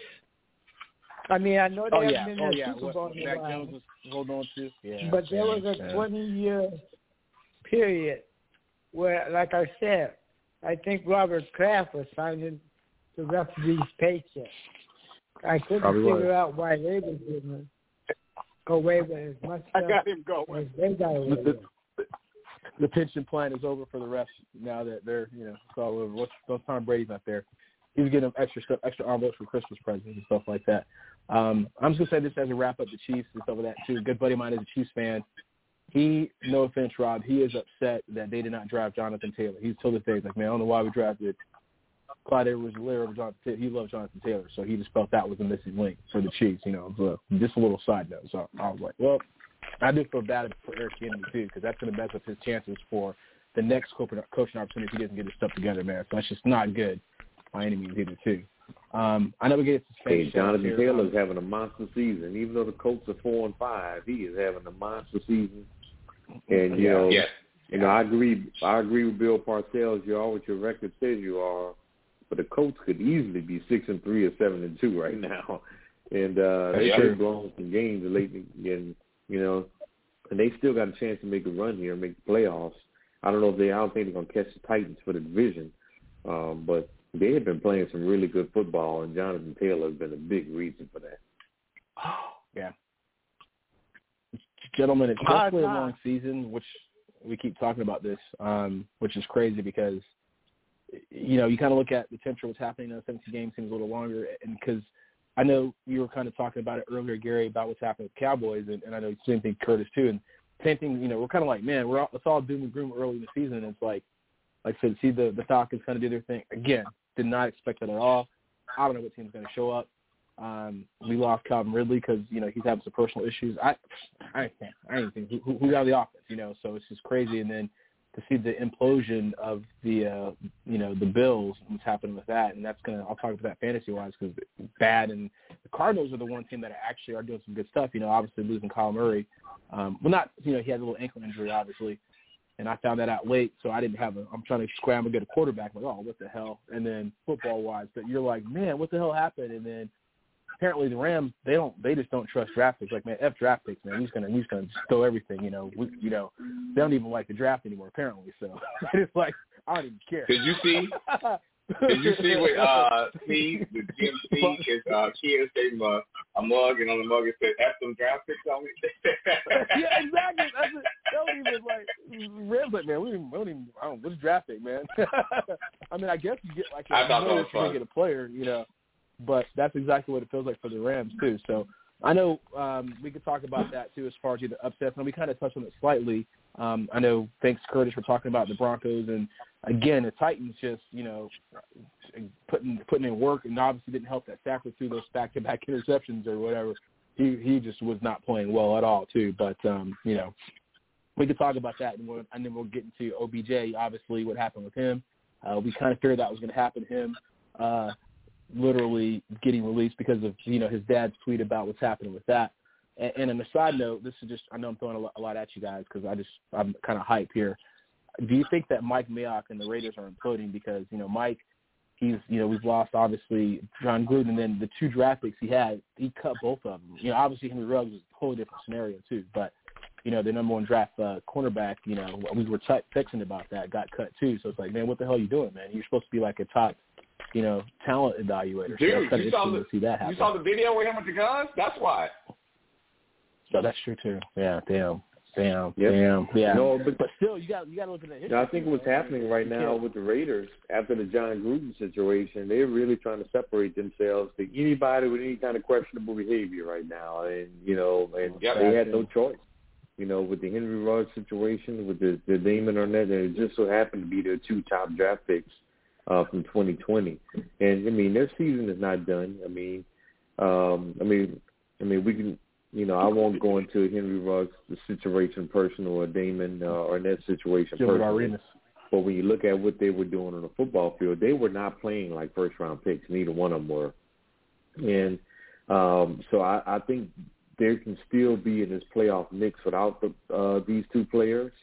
I mean, I know they oh, haven't yeah. been oh, in the yeah. Super Bowl in a Mac while. Jones was holding on to. Yeah. But there yeah, was a yeah. twenty-year period where, like I said, I think Robert Kraft was signing the referee's paycheck. I couldn't Probably figure was. out why they were giving away with as much I stuff got him as going. they got away with. The, the pension plan is over for the refs now that they're, you know, it's all over. What's, what's Tom Brady's not there. He's getting them extra stuff, extra envelopes for Christmas presents and stuff like that. Um, I'm just going to say this as a wrap-up, the Chiefs and stuff like that, too. A good buddy of mine is a Chiefs fan. He, no offense, Rob, he is upset that they did not draft Jonathan Taylor. He's told us days, like, man, I don't know why we drafted Clyde Edwards-Helaire over Jonathan Taylor. He loved Jonathan Taylor, so he just felt that was a missing link for the Chiefs, you know. So just a little side note. So I was like, well, I do feel bad for Eric Kennedy, too, because that's going to mess up his chances for the next coaching opportunity if he doesn't get his stuff together, man. So that's just not good by any means either, too. Um, I know we get to Hey, Jonathan here. Taylor's having a monster season. Even though the Colts are four and five, he is having a monster season. And you yeah, know, yeah. you know, I agree. I agree with Bill Parcells. You are what your record says you are, but the Colts could easily be six and three or seven and two right now. And uh, they've been blown some games lately, and you know, and they still got a chance to make a run here and make the playoffs. I don't know if they. I don't think they're gonna catch the Titans for the division, um, but they have been playing some really good football, and Jonathan Taylor has been a big reason for that. Yeah. Gentlemen, it's definitely a long season, which we keep talking about this, um, which is crazy because, you know, you kind of look at the potential what's happening in the seventeen games seems a little longer, and because I know you were kind of talking about it earlier, Gary, about what's happening with Cowboys, and, and I know the same thing, Curtis, too, and same thing, you know, we're kind of like, man, we're all, it's all doom and gloom early in the season, and it's like, like I said, see the, the Falcons kind of do their thing. Again, did not expect that at all. I don't know what team's going to show up. Um, we lost Calvin Ridley because, you know, he's having some personal issues. I I can't. I ain't think who, who got the offense, you know, so it's just crazy. And then to see the implosion of the, uh, you know, the Bills, what's happening with that. And that's going to – I'll talk about that fantasy-wise because it's bad. And the Cardinals are the one team that actually are doing some good stuff. You know, obviously losing Kyle Murray. Um, well, not – you know, he had a little ankle injury, obviously. And I found that out late, so I didn't have a – I'm trying to scramble to get a quarterback. I'm like, oh, what the hell? And then football-wise, but you're like, man, what the hell happened? And then apparently the Rams, they don't – they just don't trust draft picks. Like, man, F draft picks, man. He's going to he's gonna just throw everything, you know. We, you know, they don't even like the draft anymore, apparently. So it's like, I don't even care. Did you see – Did you see what uh, Steve, the G M C, his uh, kids gave him a, a mug, and on the mug it said F some draft picks on it? Yeah, exactly. That's it. That was even like, Rams like, man, we don't, we don't even, I don't, what's draft pick, man? I mean, I guess you get like, I a, thought you that know was you're fun. going to get a player, you know, but that's exactly what it feels like for the Rams, too. So I know um, we could talk about that, too, as far as the upsets, and we kind of touched on it slightly. Um, I know, thanks, Curtis, for talking about the Broncos, and again, the Titans just, you know, putting putting in work, and obviously didn't help that Stafford threw those back-to-back interceptions or whatever. He he just was not playing well at all, too. But, um, you know, we could talk about that, and, we'll, and then we'll get into O B J, obviously, what happened with him. Uh, we kind of figured that was going to happen to him. Uh, literally getting released because of, you know, his dad's tweet about what's happening with that. And, and on a side note, this is just, I know I'm throwing a lot, a lot at you guys because I just, I'm kind of hype here. Do you think that Mike Mayock and the Raiders are imploding because, you know, Mike, he's, you know, we've lost, obviously, John Gruden, and then the two draft picks he had, he cut both of them. You know, obviously Henry Ruggs was a whole different scenario, too. But, you know, the number one draft uh, cornerback, you know, we were t- texting about that, got cut, too. So it's like, man, what the hell are you doing, man? You're supposed to be like a top, you know, talent evaluator. Dude, so you, saw the, to see that happen. You saw the video with him with the guns? That's why. So that's true, too. Yeah, damn. Damn, yep. damn, yeah. No, but, but still, you got you got to look at that. I think what's happening right now with the Raiders after the John Gruden situation, they're really trying to separate themselves to anybody with any kind of questionable behavior right now, and you know, and yep, they had no choice. You know, with the Henry Ruggs situation, with the, the Damon Arnett, and it just so happened to be their two top draft picks uh, from twenty twenty. And I mean, their season is not done. I mean, um, I mean, I mean, we can. You know, I won't go into Henry Ruggs' situation personal or Damon uh, Arnett's situation personally. But when you look at what they were doing on the football field, they were not playing like first-round picks. Neither one of them were. And um, so I, I think there can still be in this playoff mix without the, uh, these two players.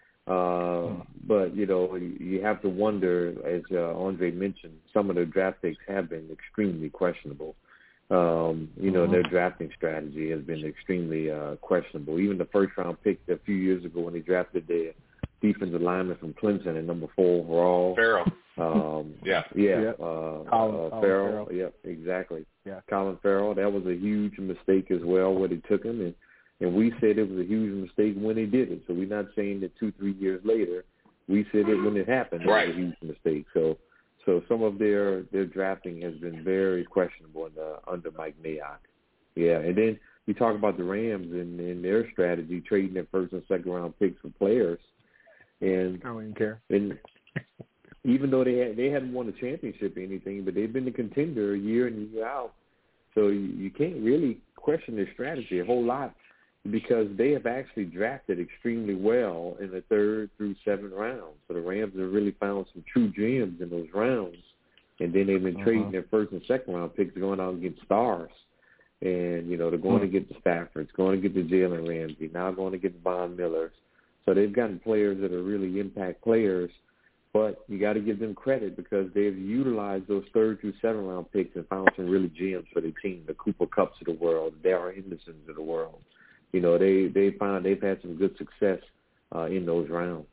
Uh, but, you know, you have to wonder, as uh, Andre mentioned, some of the draft picks have been extremely questionable. Um, you know, their drafting strategy has been extremely uh, questionable. Even the first-round pick a few years ago when they drafted their defensive lineman from Clemson at number four overall. Farrell. Um, yeah. Yeah. Yep. Uh, Colin, uh, Colin Farrell. Farrell. Yep, exactly. Yeah. Colin Farrell. That was a huge mistake as well where they took him. And, and we said it was a huge mistake when they did it. So we're not saying that two, three years later. We said it when it happened. It right. was a huge mistake. So. So some of their, their drafting has been very questionable in the, under Mike Mayock. Yeah, and then you talk about the Rams and, and their strategy, trading their first and second round picks for players. And I don't even care. And even though they had, they hadn't won a championship or anything, but they've been the contender year in and year out. So you, you can't really question their strategy a whole lot because they have actually drafted extremely well in the third through seventh rounds. So the Rams have really found some true gems in those rounds. And then they've been uh-huh. trading their first and second round picks going out and get stars. And, you know, they're going uh-huh. to get the Staffords, going to get the Jalen Ramsey, now going to get the Von Millers. So they've gotten players that are really impact players. But you got to give them credit because they've utilized those third through seventh round picks and found some really gems for their team, the Cooper Kupps of the world, the Darrell Hendersons of the world. You know, they, they found they've had some good success uh, in those rounds.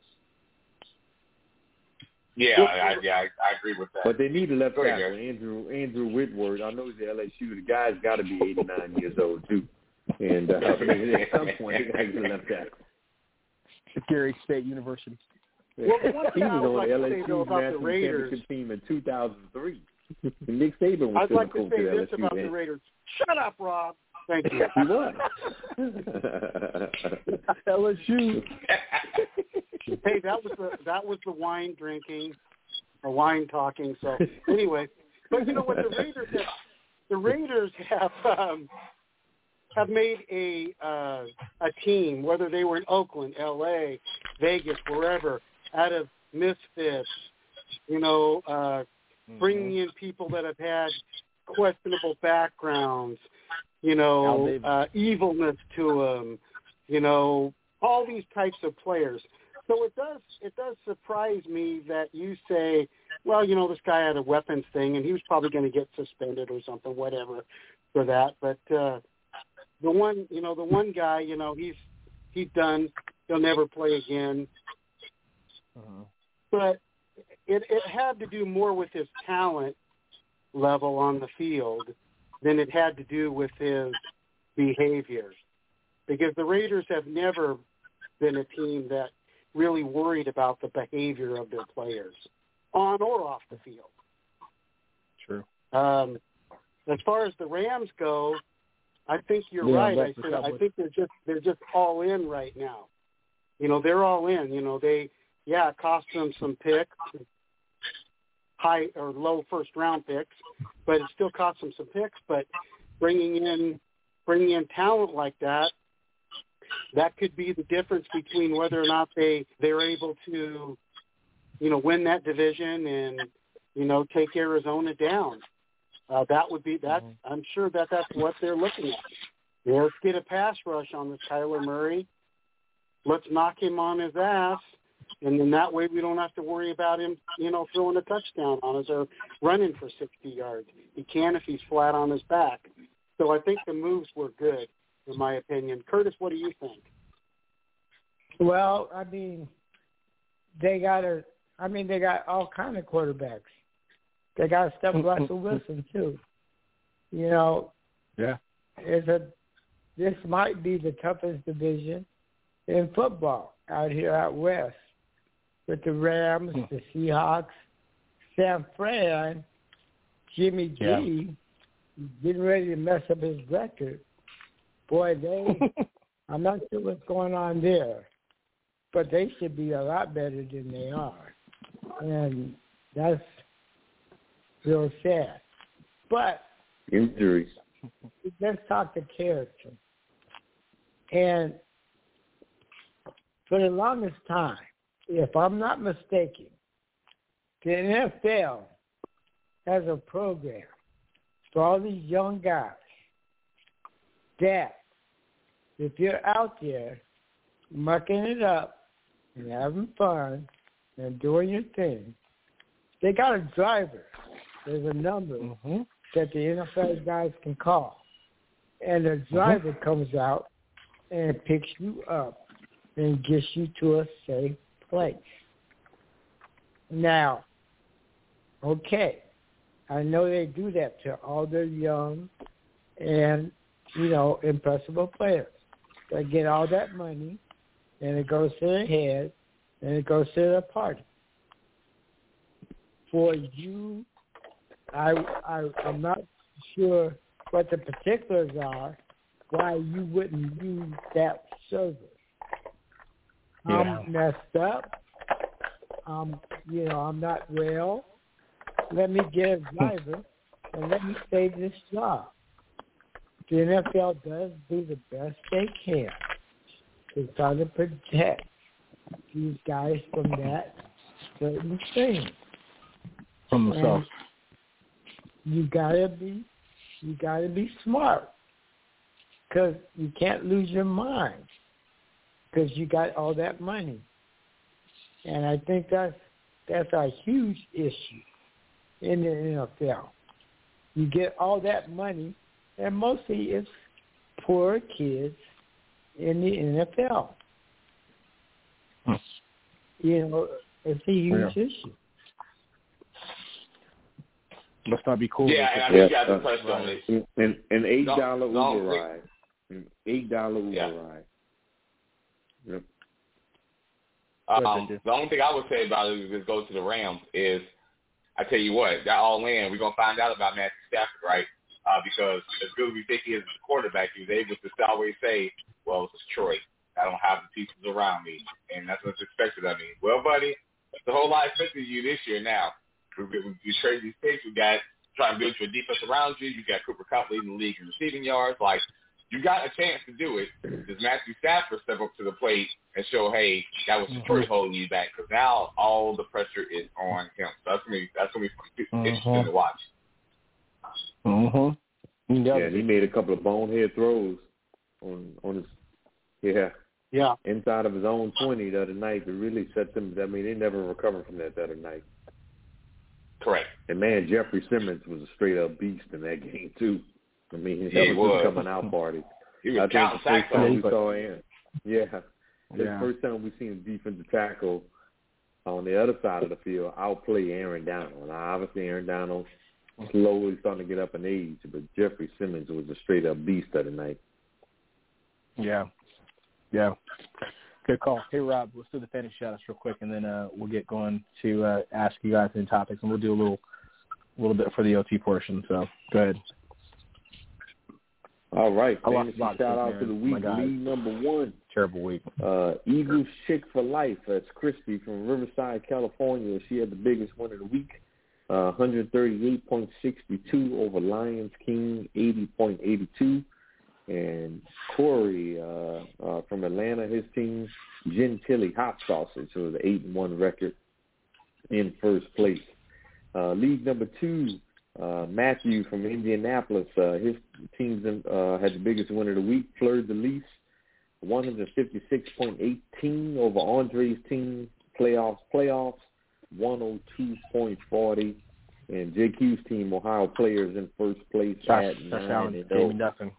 Yeah, I, yeah, I, I agree with that. But they need a left tackle. Andrew Andrew Whitworth, I know he's at L S U. The guy's got to be eighty-nine years old, too. And uh, I mean, at some point, they got to get a left tackle. Gary State University. Well, he was on like L S U's national championship team in two thousand three. Nick Saban was I'd still like coach to say at L S this U about then. the Raiders. Shut up, Rob. Thank you. He was. L S U. Hey, that was the that was the wine drinking or wine talking. So anyway, but you know what, the Raiders have the Raiders have um, have made a uh, a team, whether they were in Oakland, L A, Vegas, wherever, out of misfits. You know, uh, mm-hmm. bringing in people that have had questionable backgrounds. You know, uh, evilness to them. You know, all these types of players. So it does it does surprise me that you say, well, you know, this guy had a weapons thing, and he was probably going to get suspended or something, whatever, for that. But uh, the one, you know, the one guy, you know, he's he's done. He'll never play again. Uh-huh. But it it had to do more with his talent level on the field than it had to do with his behavior, because the Raiders have never been a team that really worried about the behavior of their players, on or off the field. True. Um, as far as the Rams go, I think you're yeah, right. I said I think they're just they're just all in right now. You know, they're all in. You know, they yeah, it cost them some picks, high or low first round picks, but it still cost them some picks. But bringing in bringing in talent like that, that could be the difference between whether or not they, they're able to, you know, win that division and, you know, take Arizona down. Uh, that would be that. Mm-hmm. I'm sure that that's what they're looking at. You know, let's get a pass rush on this Kyler Murray. Let's knock him on his ass, and then that way we don't have to worry about him, you know, throwing a touchdown on us or running for sixty yards. He can if he's flat on his back. So I think the moves were good, in my opinion. Curtis, what do you think? Well, I mean, they got a. I mean, they got all kind of quarterbacks. They got stuff Russell Wilson too. You know. Yeah. It's a. This might be the toughest division in football out here out west, with the Rams, hmm. the Seahawks, San Fran, Jimmy G, yeah. getting ready to mess up his record. Boy, they. I'm not sure what's going on there, but they should be a lot better than they are, and that's real sad. But injuries. Let's talk the character. And for the longest time, if I'm not mistaken, the N F L has a program for all these young guys that if you're out there mucking it up and having fun and doing your thing, they got a driver. There's a number mm-hmm. that the N F L guys can call. And the driver mm-hmm. comes out and picks you up and gets you to a safe place. Now, okay, I know they do that to all their young and, you know, impressible players. They get all that money, and it goes to their head, and it goes to their party. For you, I, I, I'm not sure what the particulars are, why you wouldn't use that service. Yeah. I'm messed up. Um, you know, I'm not well. Let me get a driver and let me save this job. The N F L does do the best they can to try to protect these guys from that certain thing. From themselves. You gotta be, you gotta be smart, because you can't lose your mind, because you got all that money, and I think that's that's a huge issue in the N F L. You get all that money, and mostly it's poor kids in the N F L. Hmm. You know, it's a huge yeah. issue. Must not be cool. Yeah, and I think you got to touch on it. An, an eight dollar no, Uber no, ride. An eight dollar Uber yeah. ride. Yep. Um, the only thing I would say about it is just go to the Rams is, I tell you what, that all in, we're going to find out about Matthew Stafford, right? Uh, because as good as we think he is as a quarterback, he was able to always say, well, it's Detroit. I don't have the pieces around me. And that's what's expected of me. Well, buddy, it's a whole lot expected of you this year now. We, we, we trade these picks. We got trying to build your defense around you. You got Cooper Kupp leading the league in receiving yards. Like, you got a chance to do it. Does Matthew Stafford step up to the plate and show, hey, that was Detroit mm-hmm. holding you back? Because now all the pressure is on him. So that's going to be that's going to be mm-hmm. interesting to watch. Mm-hmm. Yeah, and he made a couple of bonehead throws on on his yeah yeah inside of his own twenty the other night that really set them. I mean, they never recovered from that the other night. Correct. And man, Jeffrey Simmons was a straight up beast in that game too. I mean, that yeah, was, was his coming out party. He was I think the first time we but... saw him. Yeah, the yeah. first time we seen a defensive tackle on the other side of the field outplay Aaron Donald. Now, obviously, Aaron Donald slowly starting to get up in age, but Jeffrey Simmons was a straight up beast the other night. Yeah, yeah. Good call. Hey, Rob, let's do the fantasy shout-outs real quick, and then uh, we'll get going to uh, ask you guys any topics, and we'll do a little little bit for the O T portion. So, go ahead. All right. I Fantasy shout-out to the week. League number one. Terrible week. Uh, Eagles Chick for Life. That's Christy from Riverside, California. She had the biggest one of the week. Uh, one thirty-eight point six two over Lions King, eighty point eight two. And Corey uh, uh, from Atlanta, his team, Gentilly Hot Sausage, so the eight and one record in first place. Uh, league number two, Uh, Matthew from Indianapolis, uh, his teams uh, had the biggest win of the week. Fleur de Lis, one fifty-six point one eight over Andre's team. Playoffs, playoffs, one oh two point four oh. And J Q's team, Ohio Players, in first place Josh, at Josh nine Allen and gave me oh. nothing.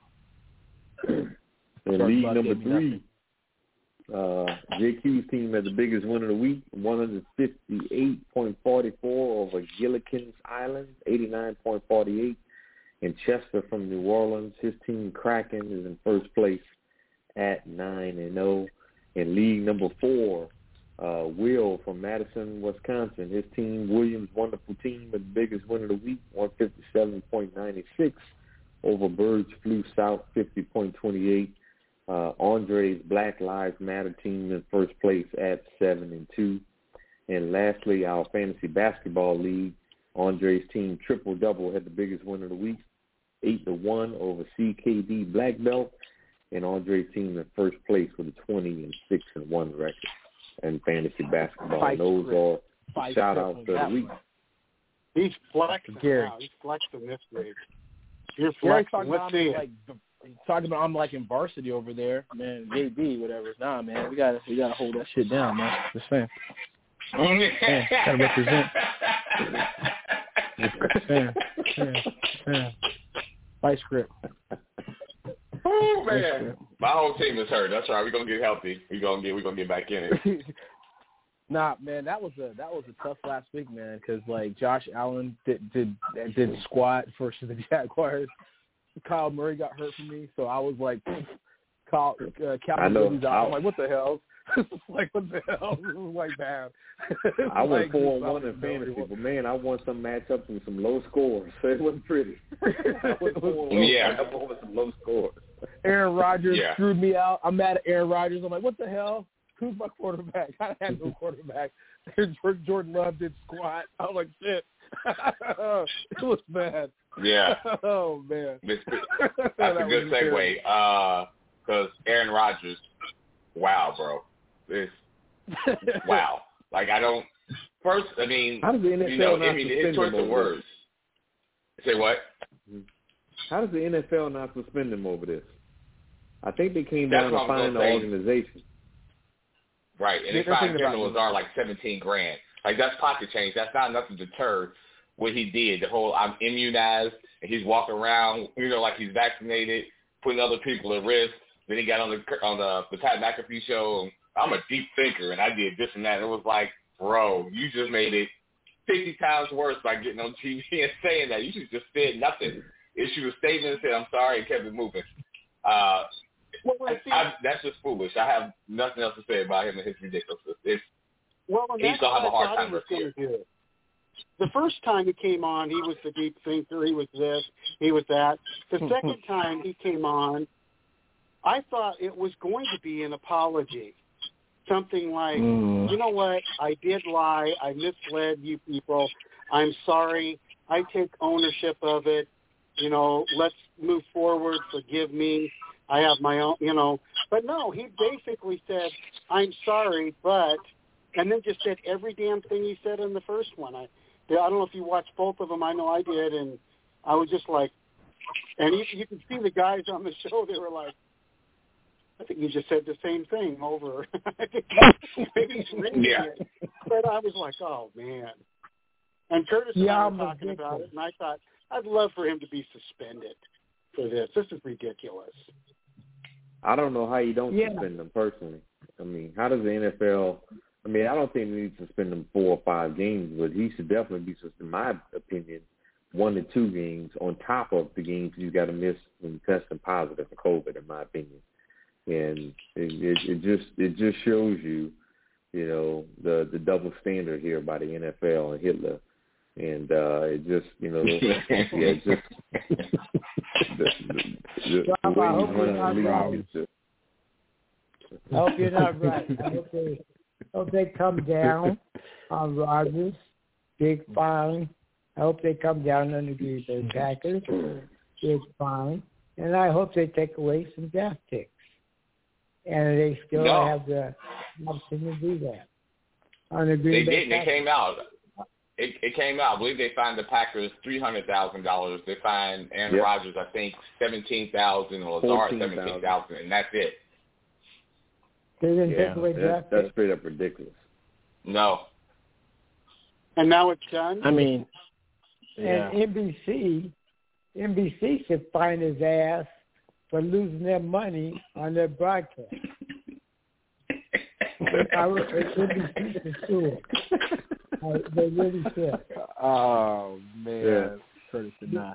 And league number three, uh, J Q's team had the biggest win of the week, one fifty-eight point four four over Gilligan's Island, eighty-nine point four eight. And Chester from New Orleans, his team Kraken is in first place at nine and oh. And league number four, uh, Will from Madison, Wisconsin, his team Williams Wonderful Team had the biggest win of the week, one fifty-seven point nine six over Birds Flew South, fifty point two eight. Uh, Andre's Black Lives Matter team in first place at seven and two. And lastly, our fantasy basketball league, Andre's team Triple Double had the biggest win of the week, eight to one over C K D Black Belt. And Andre's team in first place with a twenty and six and one record in fantasy basketball. And those are Fight shout outs of the week. He's flexing Gary. now. He's flexing this week. You're Gary's flexing. talking Let's about see I'm it. like he's talking about I'm like in varsity over there, man. J B, whatever. Nah, man, we gotta we gotta hold that shit down, man. Just saying. Yeah, gotta represent. yeah, yeah, yeah. Vice grip. Oh man, my whole team is hurt. That's right. We're gonna get healthy. We're gonna get we're gonna get back in it. Nah, man, that was a that was a tough last week, man. Because like Josh Allen did did did squat versus the Jaguars. Kyle Murray got hurt for me, so I was like, Kyle, uh, Calvin Ridley's out. I'm like, what the hell? like, what the hell? This was like bad. I went like, four and one in fantasy, but man, I won some matchups and some low scores, so it wasn't pretty. I went four and one. Yeah, I won with some low scores. Aaron Rodgers yeah. screwed me out. I'm mad at Aaron Rodgers. I'm like, what the hell? Who's my quarterback? I had no quarterback. Jordan Love did squat. I was like, shit. It was bad. Yeah. Oh, man. That's that a good segue. Because uh, Aaron Rodgers, wow, bro. It's, wow. Like, I don't – first, I mean, How does the N F L you know, not I mean, suspend his choice him of over words. Say what? How does the N F L not suspend him over this? I think they came That's down what to I'm find the gonna say. organization. Right, and they They're fined thinking him about was are like seventeen grand. Like that's pocket change. That's not enough to deter what he did. The whole I'm immunized and he's walking around, you know, like he's vaccinated, putting other people at risk. Then he got on the on the the Pat McAfee show. And I'm a deep thinker and I did this and that. And it was like, bro, you just made it fifty times worse by getting on T V and saying that. You should just said nothing. Issued a statement and said I'm sorry and kept it moving. Uh, Well, I, I, that's just foolish. I have nothing else to say about him and his ridiculousness. It's, well, and he's that's going to have a what I hard thought time he was this going year. to do. The first time he came on, he was the deep thinker. He was this. He was that. The second time he came on, I thought it was going to be an apology. Something like, mm. you know what, I did lie. I misled you people. I'm sorry. I take ownership of it. You know, let's move forward. Forgive me. I have my own, you know. But no, he basically said, I'm sorry, but, and then just said every damn thing he said in the first one. I, I don't know if you watched both of them. I know I did. And I was just like, and you, you can see the guys on the show, they were like, I think you just said the same thing over. Maybe he's reading yeah. it. But I was like, oh, man. And Curtis and yeah, I were talking about it, and I thought, I'd love for him to be suspended for this. This is ridiculous. I don't know how you don't yeah. suspend them personally. I mean, how does the N F L – I mean, I don't think they need to suspend them four or five games, but he should definitely be suspended, in my opinion, one to two games on top of the games you got to miss when testing positive for COVID, in my opinion. And it, it, it just it just shows you, you know, the, the double standard here by the N F L and Hitler. And uh, it just, you know, yeah, it just the, the, the, the way he's running the league is just. I hope you're not right. I hope they, hope they come down on Rodgers, big fine. I hope they come down and agree with the Packers, big fine. And I hope they take away some draft picks. And they still no. have the option to do that. On the Green they Bay didn't. It came out. it, it came out. I believe they fined the Packers three hundred thousand dollars. They fined Aaron yep. Rodgers, I think, seventeen thousand dollars, or Lazard seventeen thousand dollars, and that's it. They didn't yeah, take away that's, that's straight up ridiculous. No. And now it's done? I mean, yeah. And N B C, N B C should fine his ass for losing their money on their broadcast. I would, N B C for sure. I, they really should. Oh, man. Yeah. Curtis did not.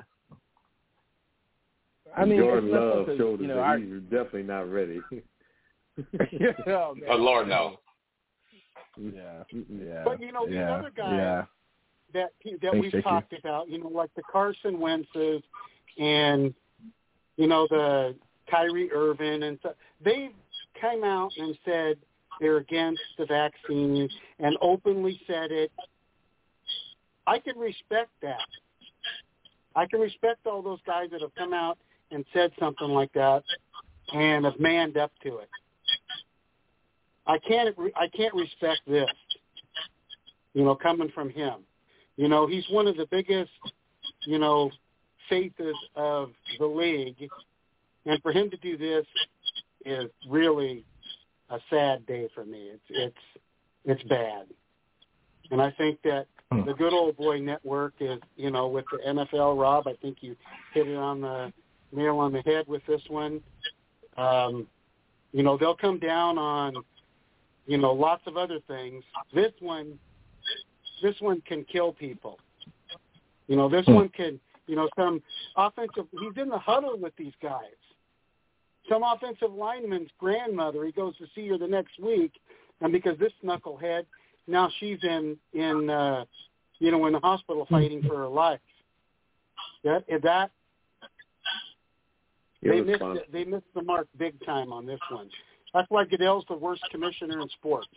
I mean, Jordan Love because, showed us you know, that our... he's definitely not ready. oh, oh, Lord, no. Yeah, yeah. But, you know, these yeah, other guys yeah. that that Thanks, we've J Q. talked about, you know, like the Carson Wentz's and, you know, the Kyrie Irving and stuff, they came out and said they're against the vaccine and openly said it. I can respect that. I can respect all those guys that have come out and said something like that and have manned up to it. I can't I can't respect this, you know, coming from him. You know, he's one of the biggest, you know, faces of the league, and for him to do this is really a sad day for me. It's it's it's bad, and I think that the Good Old Boy Network is, you know, with the N F L, Rob, I think you hit it on the nail on the head with this one. Um, you know, they'll come down on, you know, lots of other things. This one, this one can kill people. You know, this one can, you know, some offensive, he's in the huddle with these guys. Some offensive lineman's grandmother, he goes to see her the next week, and because this knucklehead, now she's in, in uh, you know, in the hospital fighting for her life. That, that they missed, it, they missed the mark big time on this one. That's why Goodell's the worst commissioner in sports.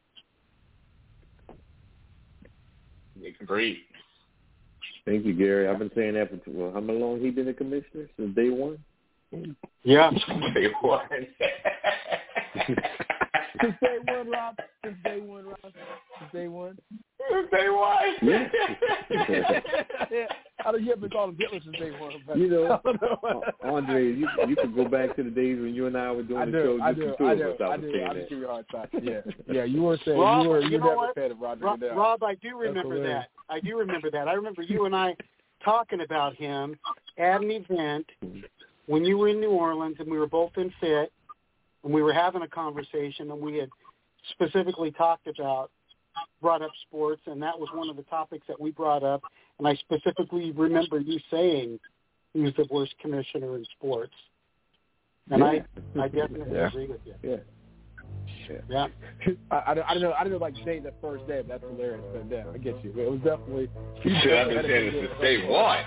Agreed. Thank you, Gary. I've been saying that for well, how long he been the commissioner? Since day one? Yeah. Day one. Since day one, Rob. Since day one, Rob. Since day one. Since day one. Yeah. I don't. You haven't called him Hitler since day one. But you know, know. Andre, you you could go back to the days when you and I were doing I the do, show. I Just do. the two I of do. us, I I was do. saying I that. just give you a hard time. Yeah. Yeah. You were saying Rob, you were you, you were know never what? a fan of Roger Rob, Goodell. Rob, I do remember that. I do remember that. I remember you and I talking about him at an event when you were in New Orleans, and we were both in fit, and we were having a conversation, and we had specifically talked about, brought up sports, and that was one of the topics that we brought up, and I specifically remember you saying he was the worst commissioner in sports. And yeah. I, I definitely yeah. agree with you. Yeah. Yeah. I, I, I don't know. I don't know, like saying that first day. But that's hilarious. But yeah, I get you. It was definitely. You should understand it's the day one.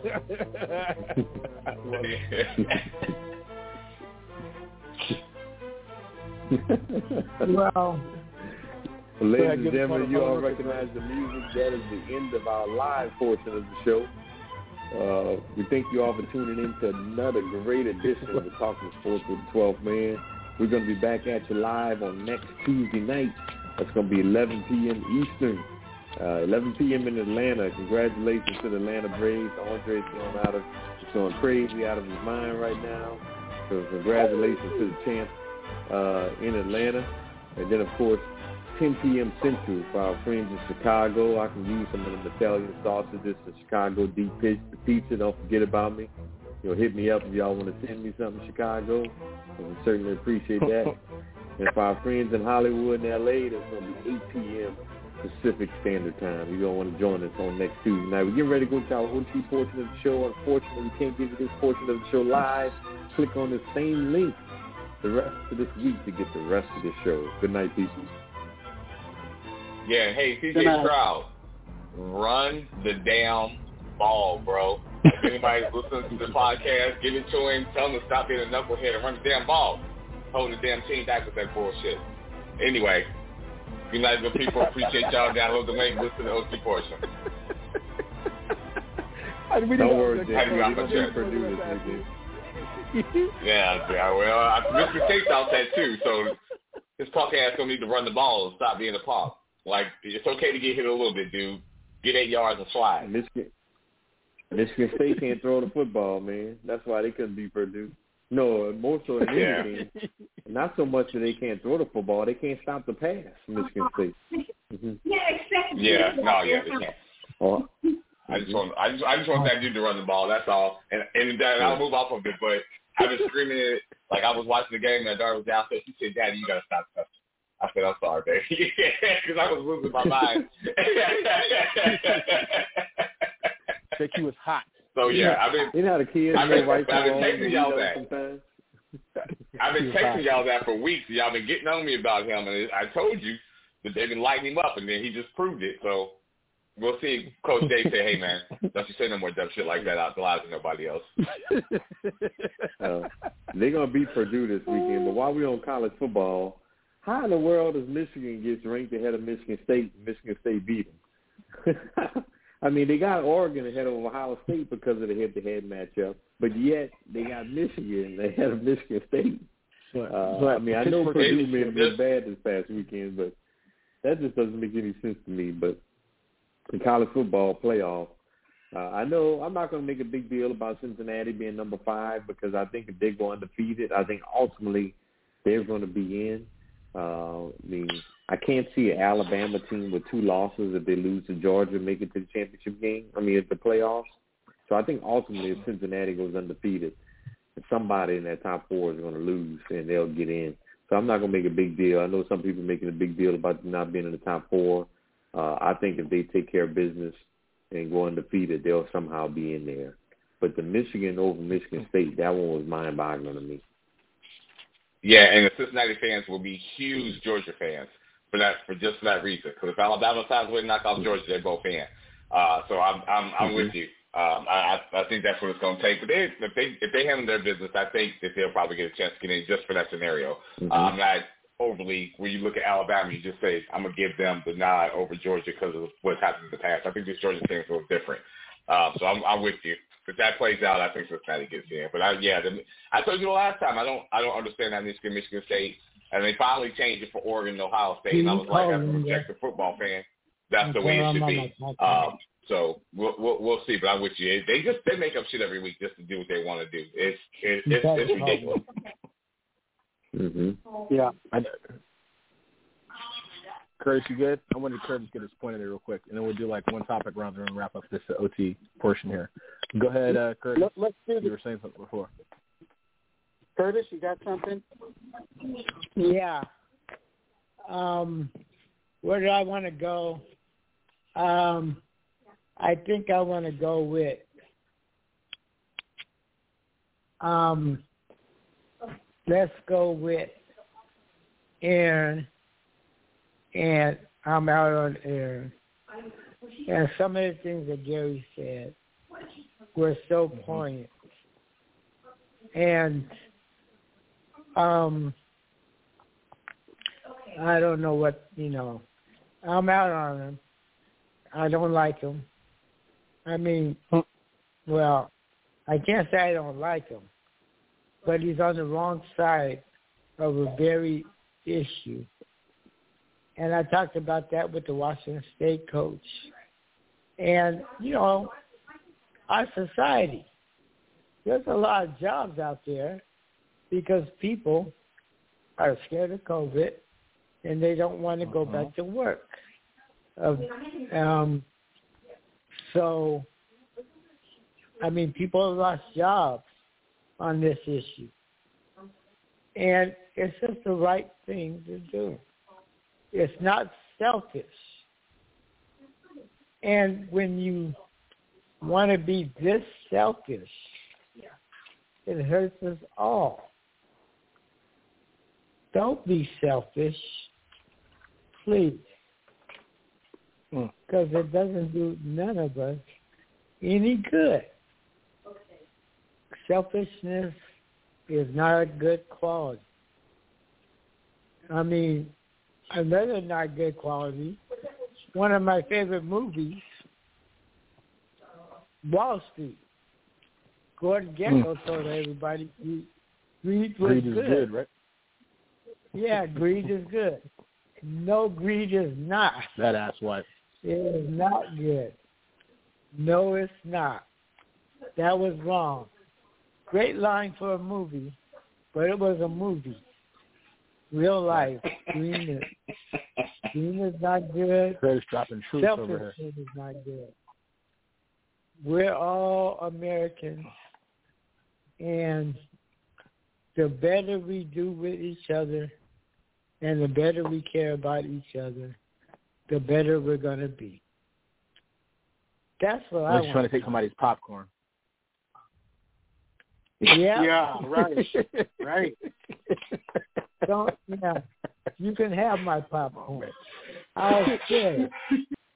Well, ladies and gentlemen, you all recognize the music. That is the end of our live portion of the show. Uh, we thank you all for tuning in to another great edition of the Talking Sports with the twelfth Man. We're going to be back at you live on next Tuesday night. That's going to be eleven p.m. Eastern, uh, eleven p.m. in Atlanta. Congratulations to the Atlanta Braves. Andre's going out of, he's going crazy out of his mind right now. So congratulations to the champ uh, in Atlanta. And then, of course, ten p.m. Central for our friends in Chicago. I can use some of the Italian sausages, the Chicago deep pitch, the pizza. Don't forget about me. You know, hit me up if y'all want to send me something in Chicago. I would certainly appreciate that. And for our friends in Hollywood and L A, that's going to be eight p.m. Pacific Standard Time. You're going to want to join us on next Tuesday night. We're getting ready to go to our O T portion of the show. Unfortunately, we can't give you this portion of the show live. Click on the same link the rest of this week to get the rest of the show. Good night, people. Yeah, hey, C J Stroud, run the damn ball, bro. If anybody's listening to the podcast, give it to him. Tell him to stop being a knucklehead and run the damn ball. Holding the damn team back with that bullshit. Anyway, good night, good people. Appreciate y'all. Download the link. Listen to the O T portion. Don't worry, Jay. We don't Yeah, yeah. Well, I, Mister State's out that too, so this podcast gonna need to run the ball and stop being a pop. Like, it's okay to get hit a little bit, dude. get eight yards and slide. Michigan, Michigan State can't throw the football, man. That's why they couldn't beat Purdue. No, more so than yeah. anything. Not so much that they can't throw the football, they can't stop the pass. Michigan State. Mm-hmm. Yeah, no, yeah, they can't. Oh. I just want, I just, I just want that dude to run the ball. That's all, and and, and I'll move off of it. But I was screaming it like I was watching the game, and my daughter was downstairs. She said, "Daddy, you gotta stop touching." I said, "I'm sorry, baby," because I was losing my mind. Think he was hot. So yeah, I mean, you know how the kids I've been, right I've been wrong, texting y'all that. Sometimes. I've been texting y'all that for weeks. Y'all been getting on me about him, and I told you that they've been lighting him up, and then he just proved it. So we'll see. Coach Dave say, "Hey man, don't you say no more dumb shit like that out the lives of nobody else." uh, they're gonna beat Purdue this weekend. But while we're on college football, how in the world does Michigan get ranked ahead of Michigan State? Michigan State beat them. I mean, they got Oregon ahead of Ohio State because of the head-to-head matchup, but yet they got Michigan ahead of Michigan State. Uh, I mean, I know Purdue made them look bad this past weekend, but that just doesn't make any sense to me. But the college football playoff, uh, I know I'm not going to make a big deal about Cincinnati being number five because I think if they go undefeated, I think ultimately they're going to be in. Uh, I mean, I can't see an Alabama team with two losses if they lose to Georgia make it to the championship game. I mean, it's the playoffs. So I think ultimately if Cincinnati goes undefeated, somebody in that top four is going to lose and they'll get in. So I'm not going to make a big deal. I know some people are making a big deal about not being in the top four. Uh, I think if they take care of business and go undefeated, they'll somehow be in there. But the Michigan over Michigan State, that one was mind-boggling to me. Yeah, and the Cincinnati fans will be huge Georgia fans for that, for just for that reason. Because if Alabama finds a way to knock off Georgia, they're both in. Uh, so I'm I'm I'm mm-hmm. with you. Um, I I think that's what it's going to take. But they, if they if they handle their business, I think that they'll probably get a chance to get in just for that scenario. Mm-hmm. Uh, I'm not overly when you look at Alabama, you just say I'm gonna give them the nod over Georgia because of what's happened in the past. I think this Georgia team is a little different. Um, so I'm I'm with you. If that plays out, I think Cincinnati gets in. But I, yeah, the, I told you the last time. I don't, I don't understand that Michigan, Michigan State, and they finally changed it for Oregon and Ohio State. And I was like, as an objective football fan, that's the way it should be. Um, so we'll, we'll, we'll see. But I'm with you. They just they make up shit every week just to do what they want to do. It's it, it's, it's ridiculous. Mm-hmm. Yeah. I, Curtis, you good? I wanted Curtis to get his point in there real quick, and then we'll do like one topic round and wrap up this O T portion here. Go ahead, uh, Curtis. Let, let's do you were saying something before. Curtis, you got something? Yeah. Um, where do I want to go? Um, I think I want to go with um, let's go with Aaron. And I'm out on air. And some of the things that Gary said were so poignant. And um, I don't know what, you know, I'm out on him. I don't like him. I mean, well, I can't say I don't like him, but he's on the wrong side of a very issue. And I talked about that with the Washington State coach. And, you know, our society, there's a lot of jobs out there because people are scared of COVID and they don't want to go uh-huh. back to work. Uh, um, so, I mean, people have lost jobs on this issue. And it's just the right thing to do. It's not selfish. And when you want to be this selfish, it hurts us all. Don't be selfish, please, because it doesn't do none of us any good. Selfishness is not a good quality. I mean, another not good quality, one of my favorite movies, Wall Street. Gordon Gekko mm. told everybody greed was greed is good. good, right? Yeah, greed is good. No, greed is not. That asswipe. It is not good. No, it's not. That was wrong. Great line for a movie, but it was a movie. Real life. Green is, green is not good. Curtis dropping truth over here. Selfishness is not good. We're all Americans, and the better we do with each other and the better we care about each other, the better we're going to be. That's what I I'm want. just trying to take somebody's popcorn. Yeah. Yeah, right. Right. Don't, yeah. You can have my popcorn. I'll share it.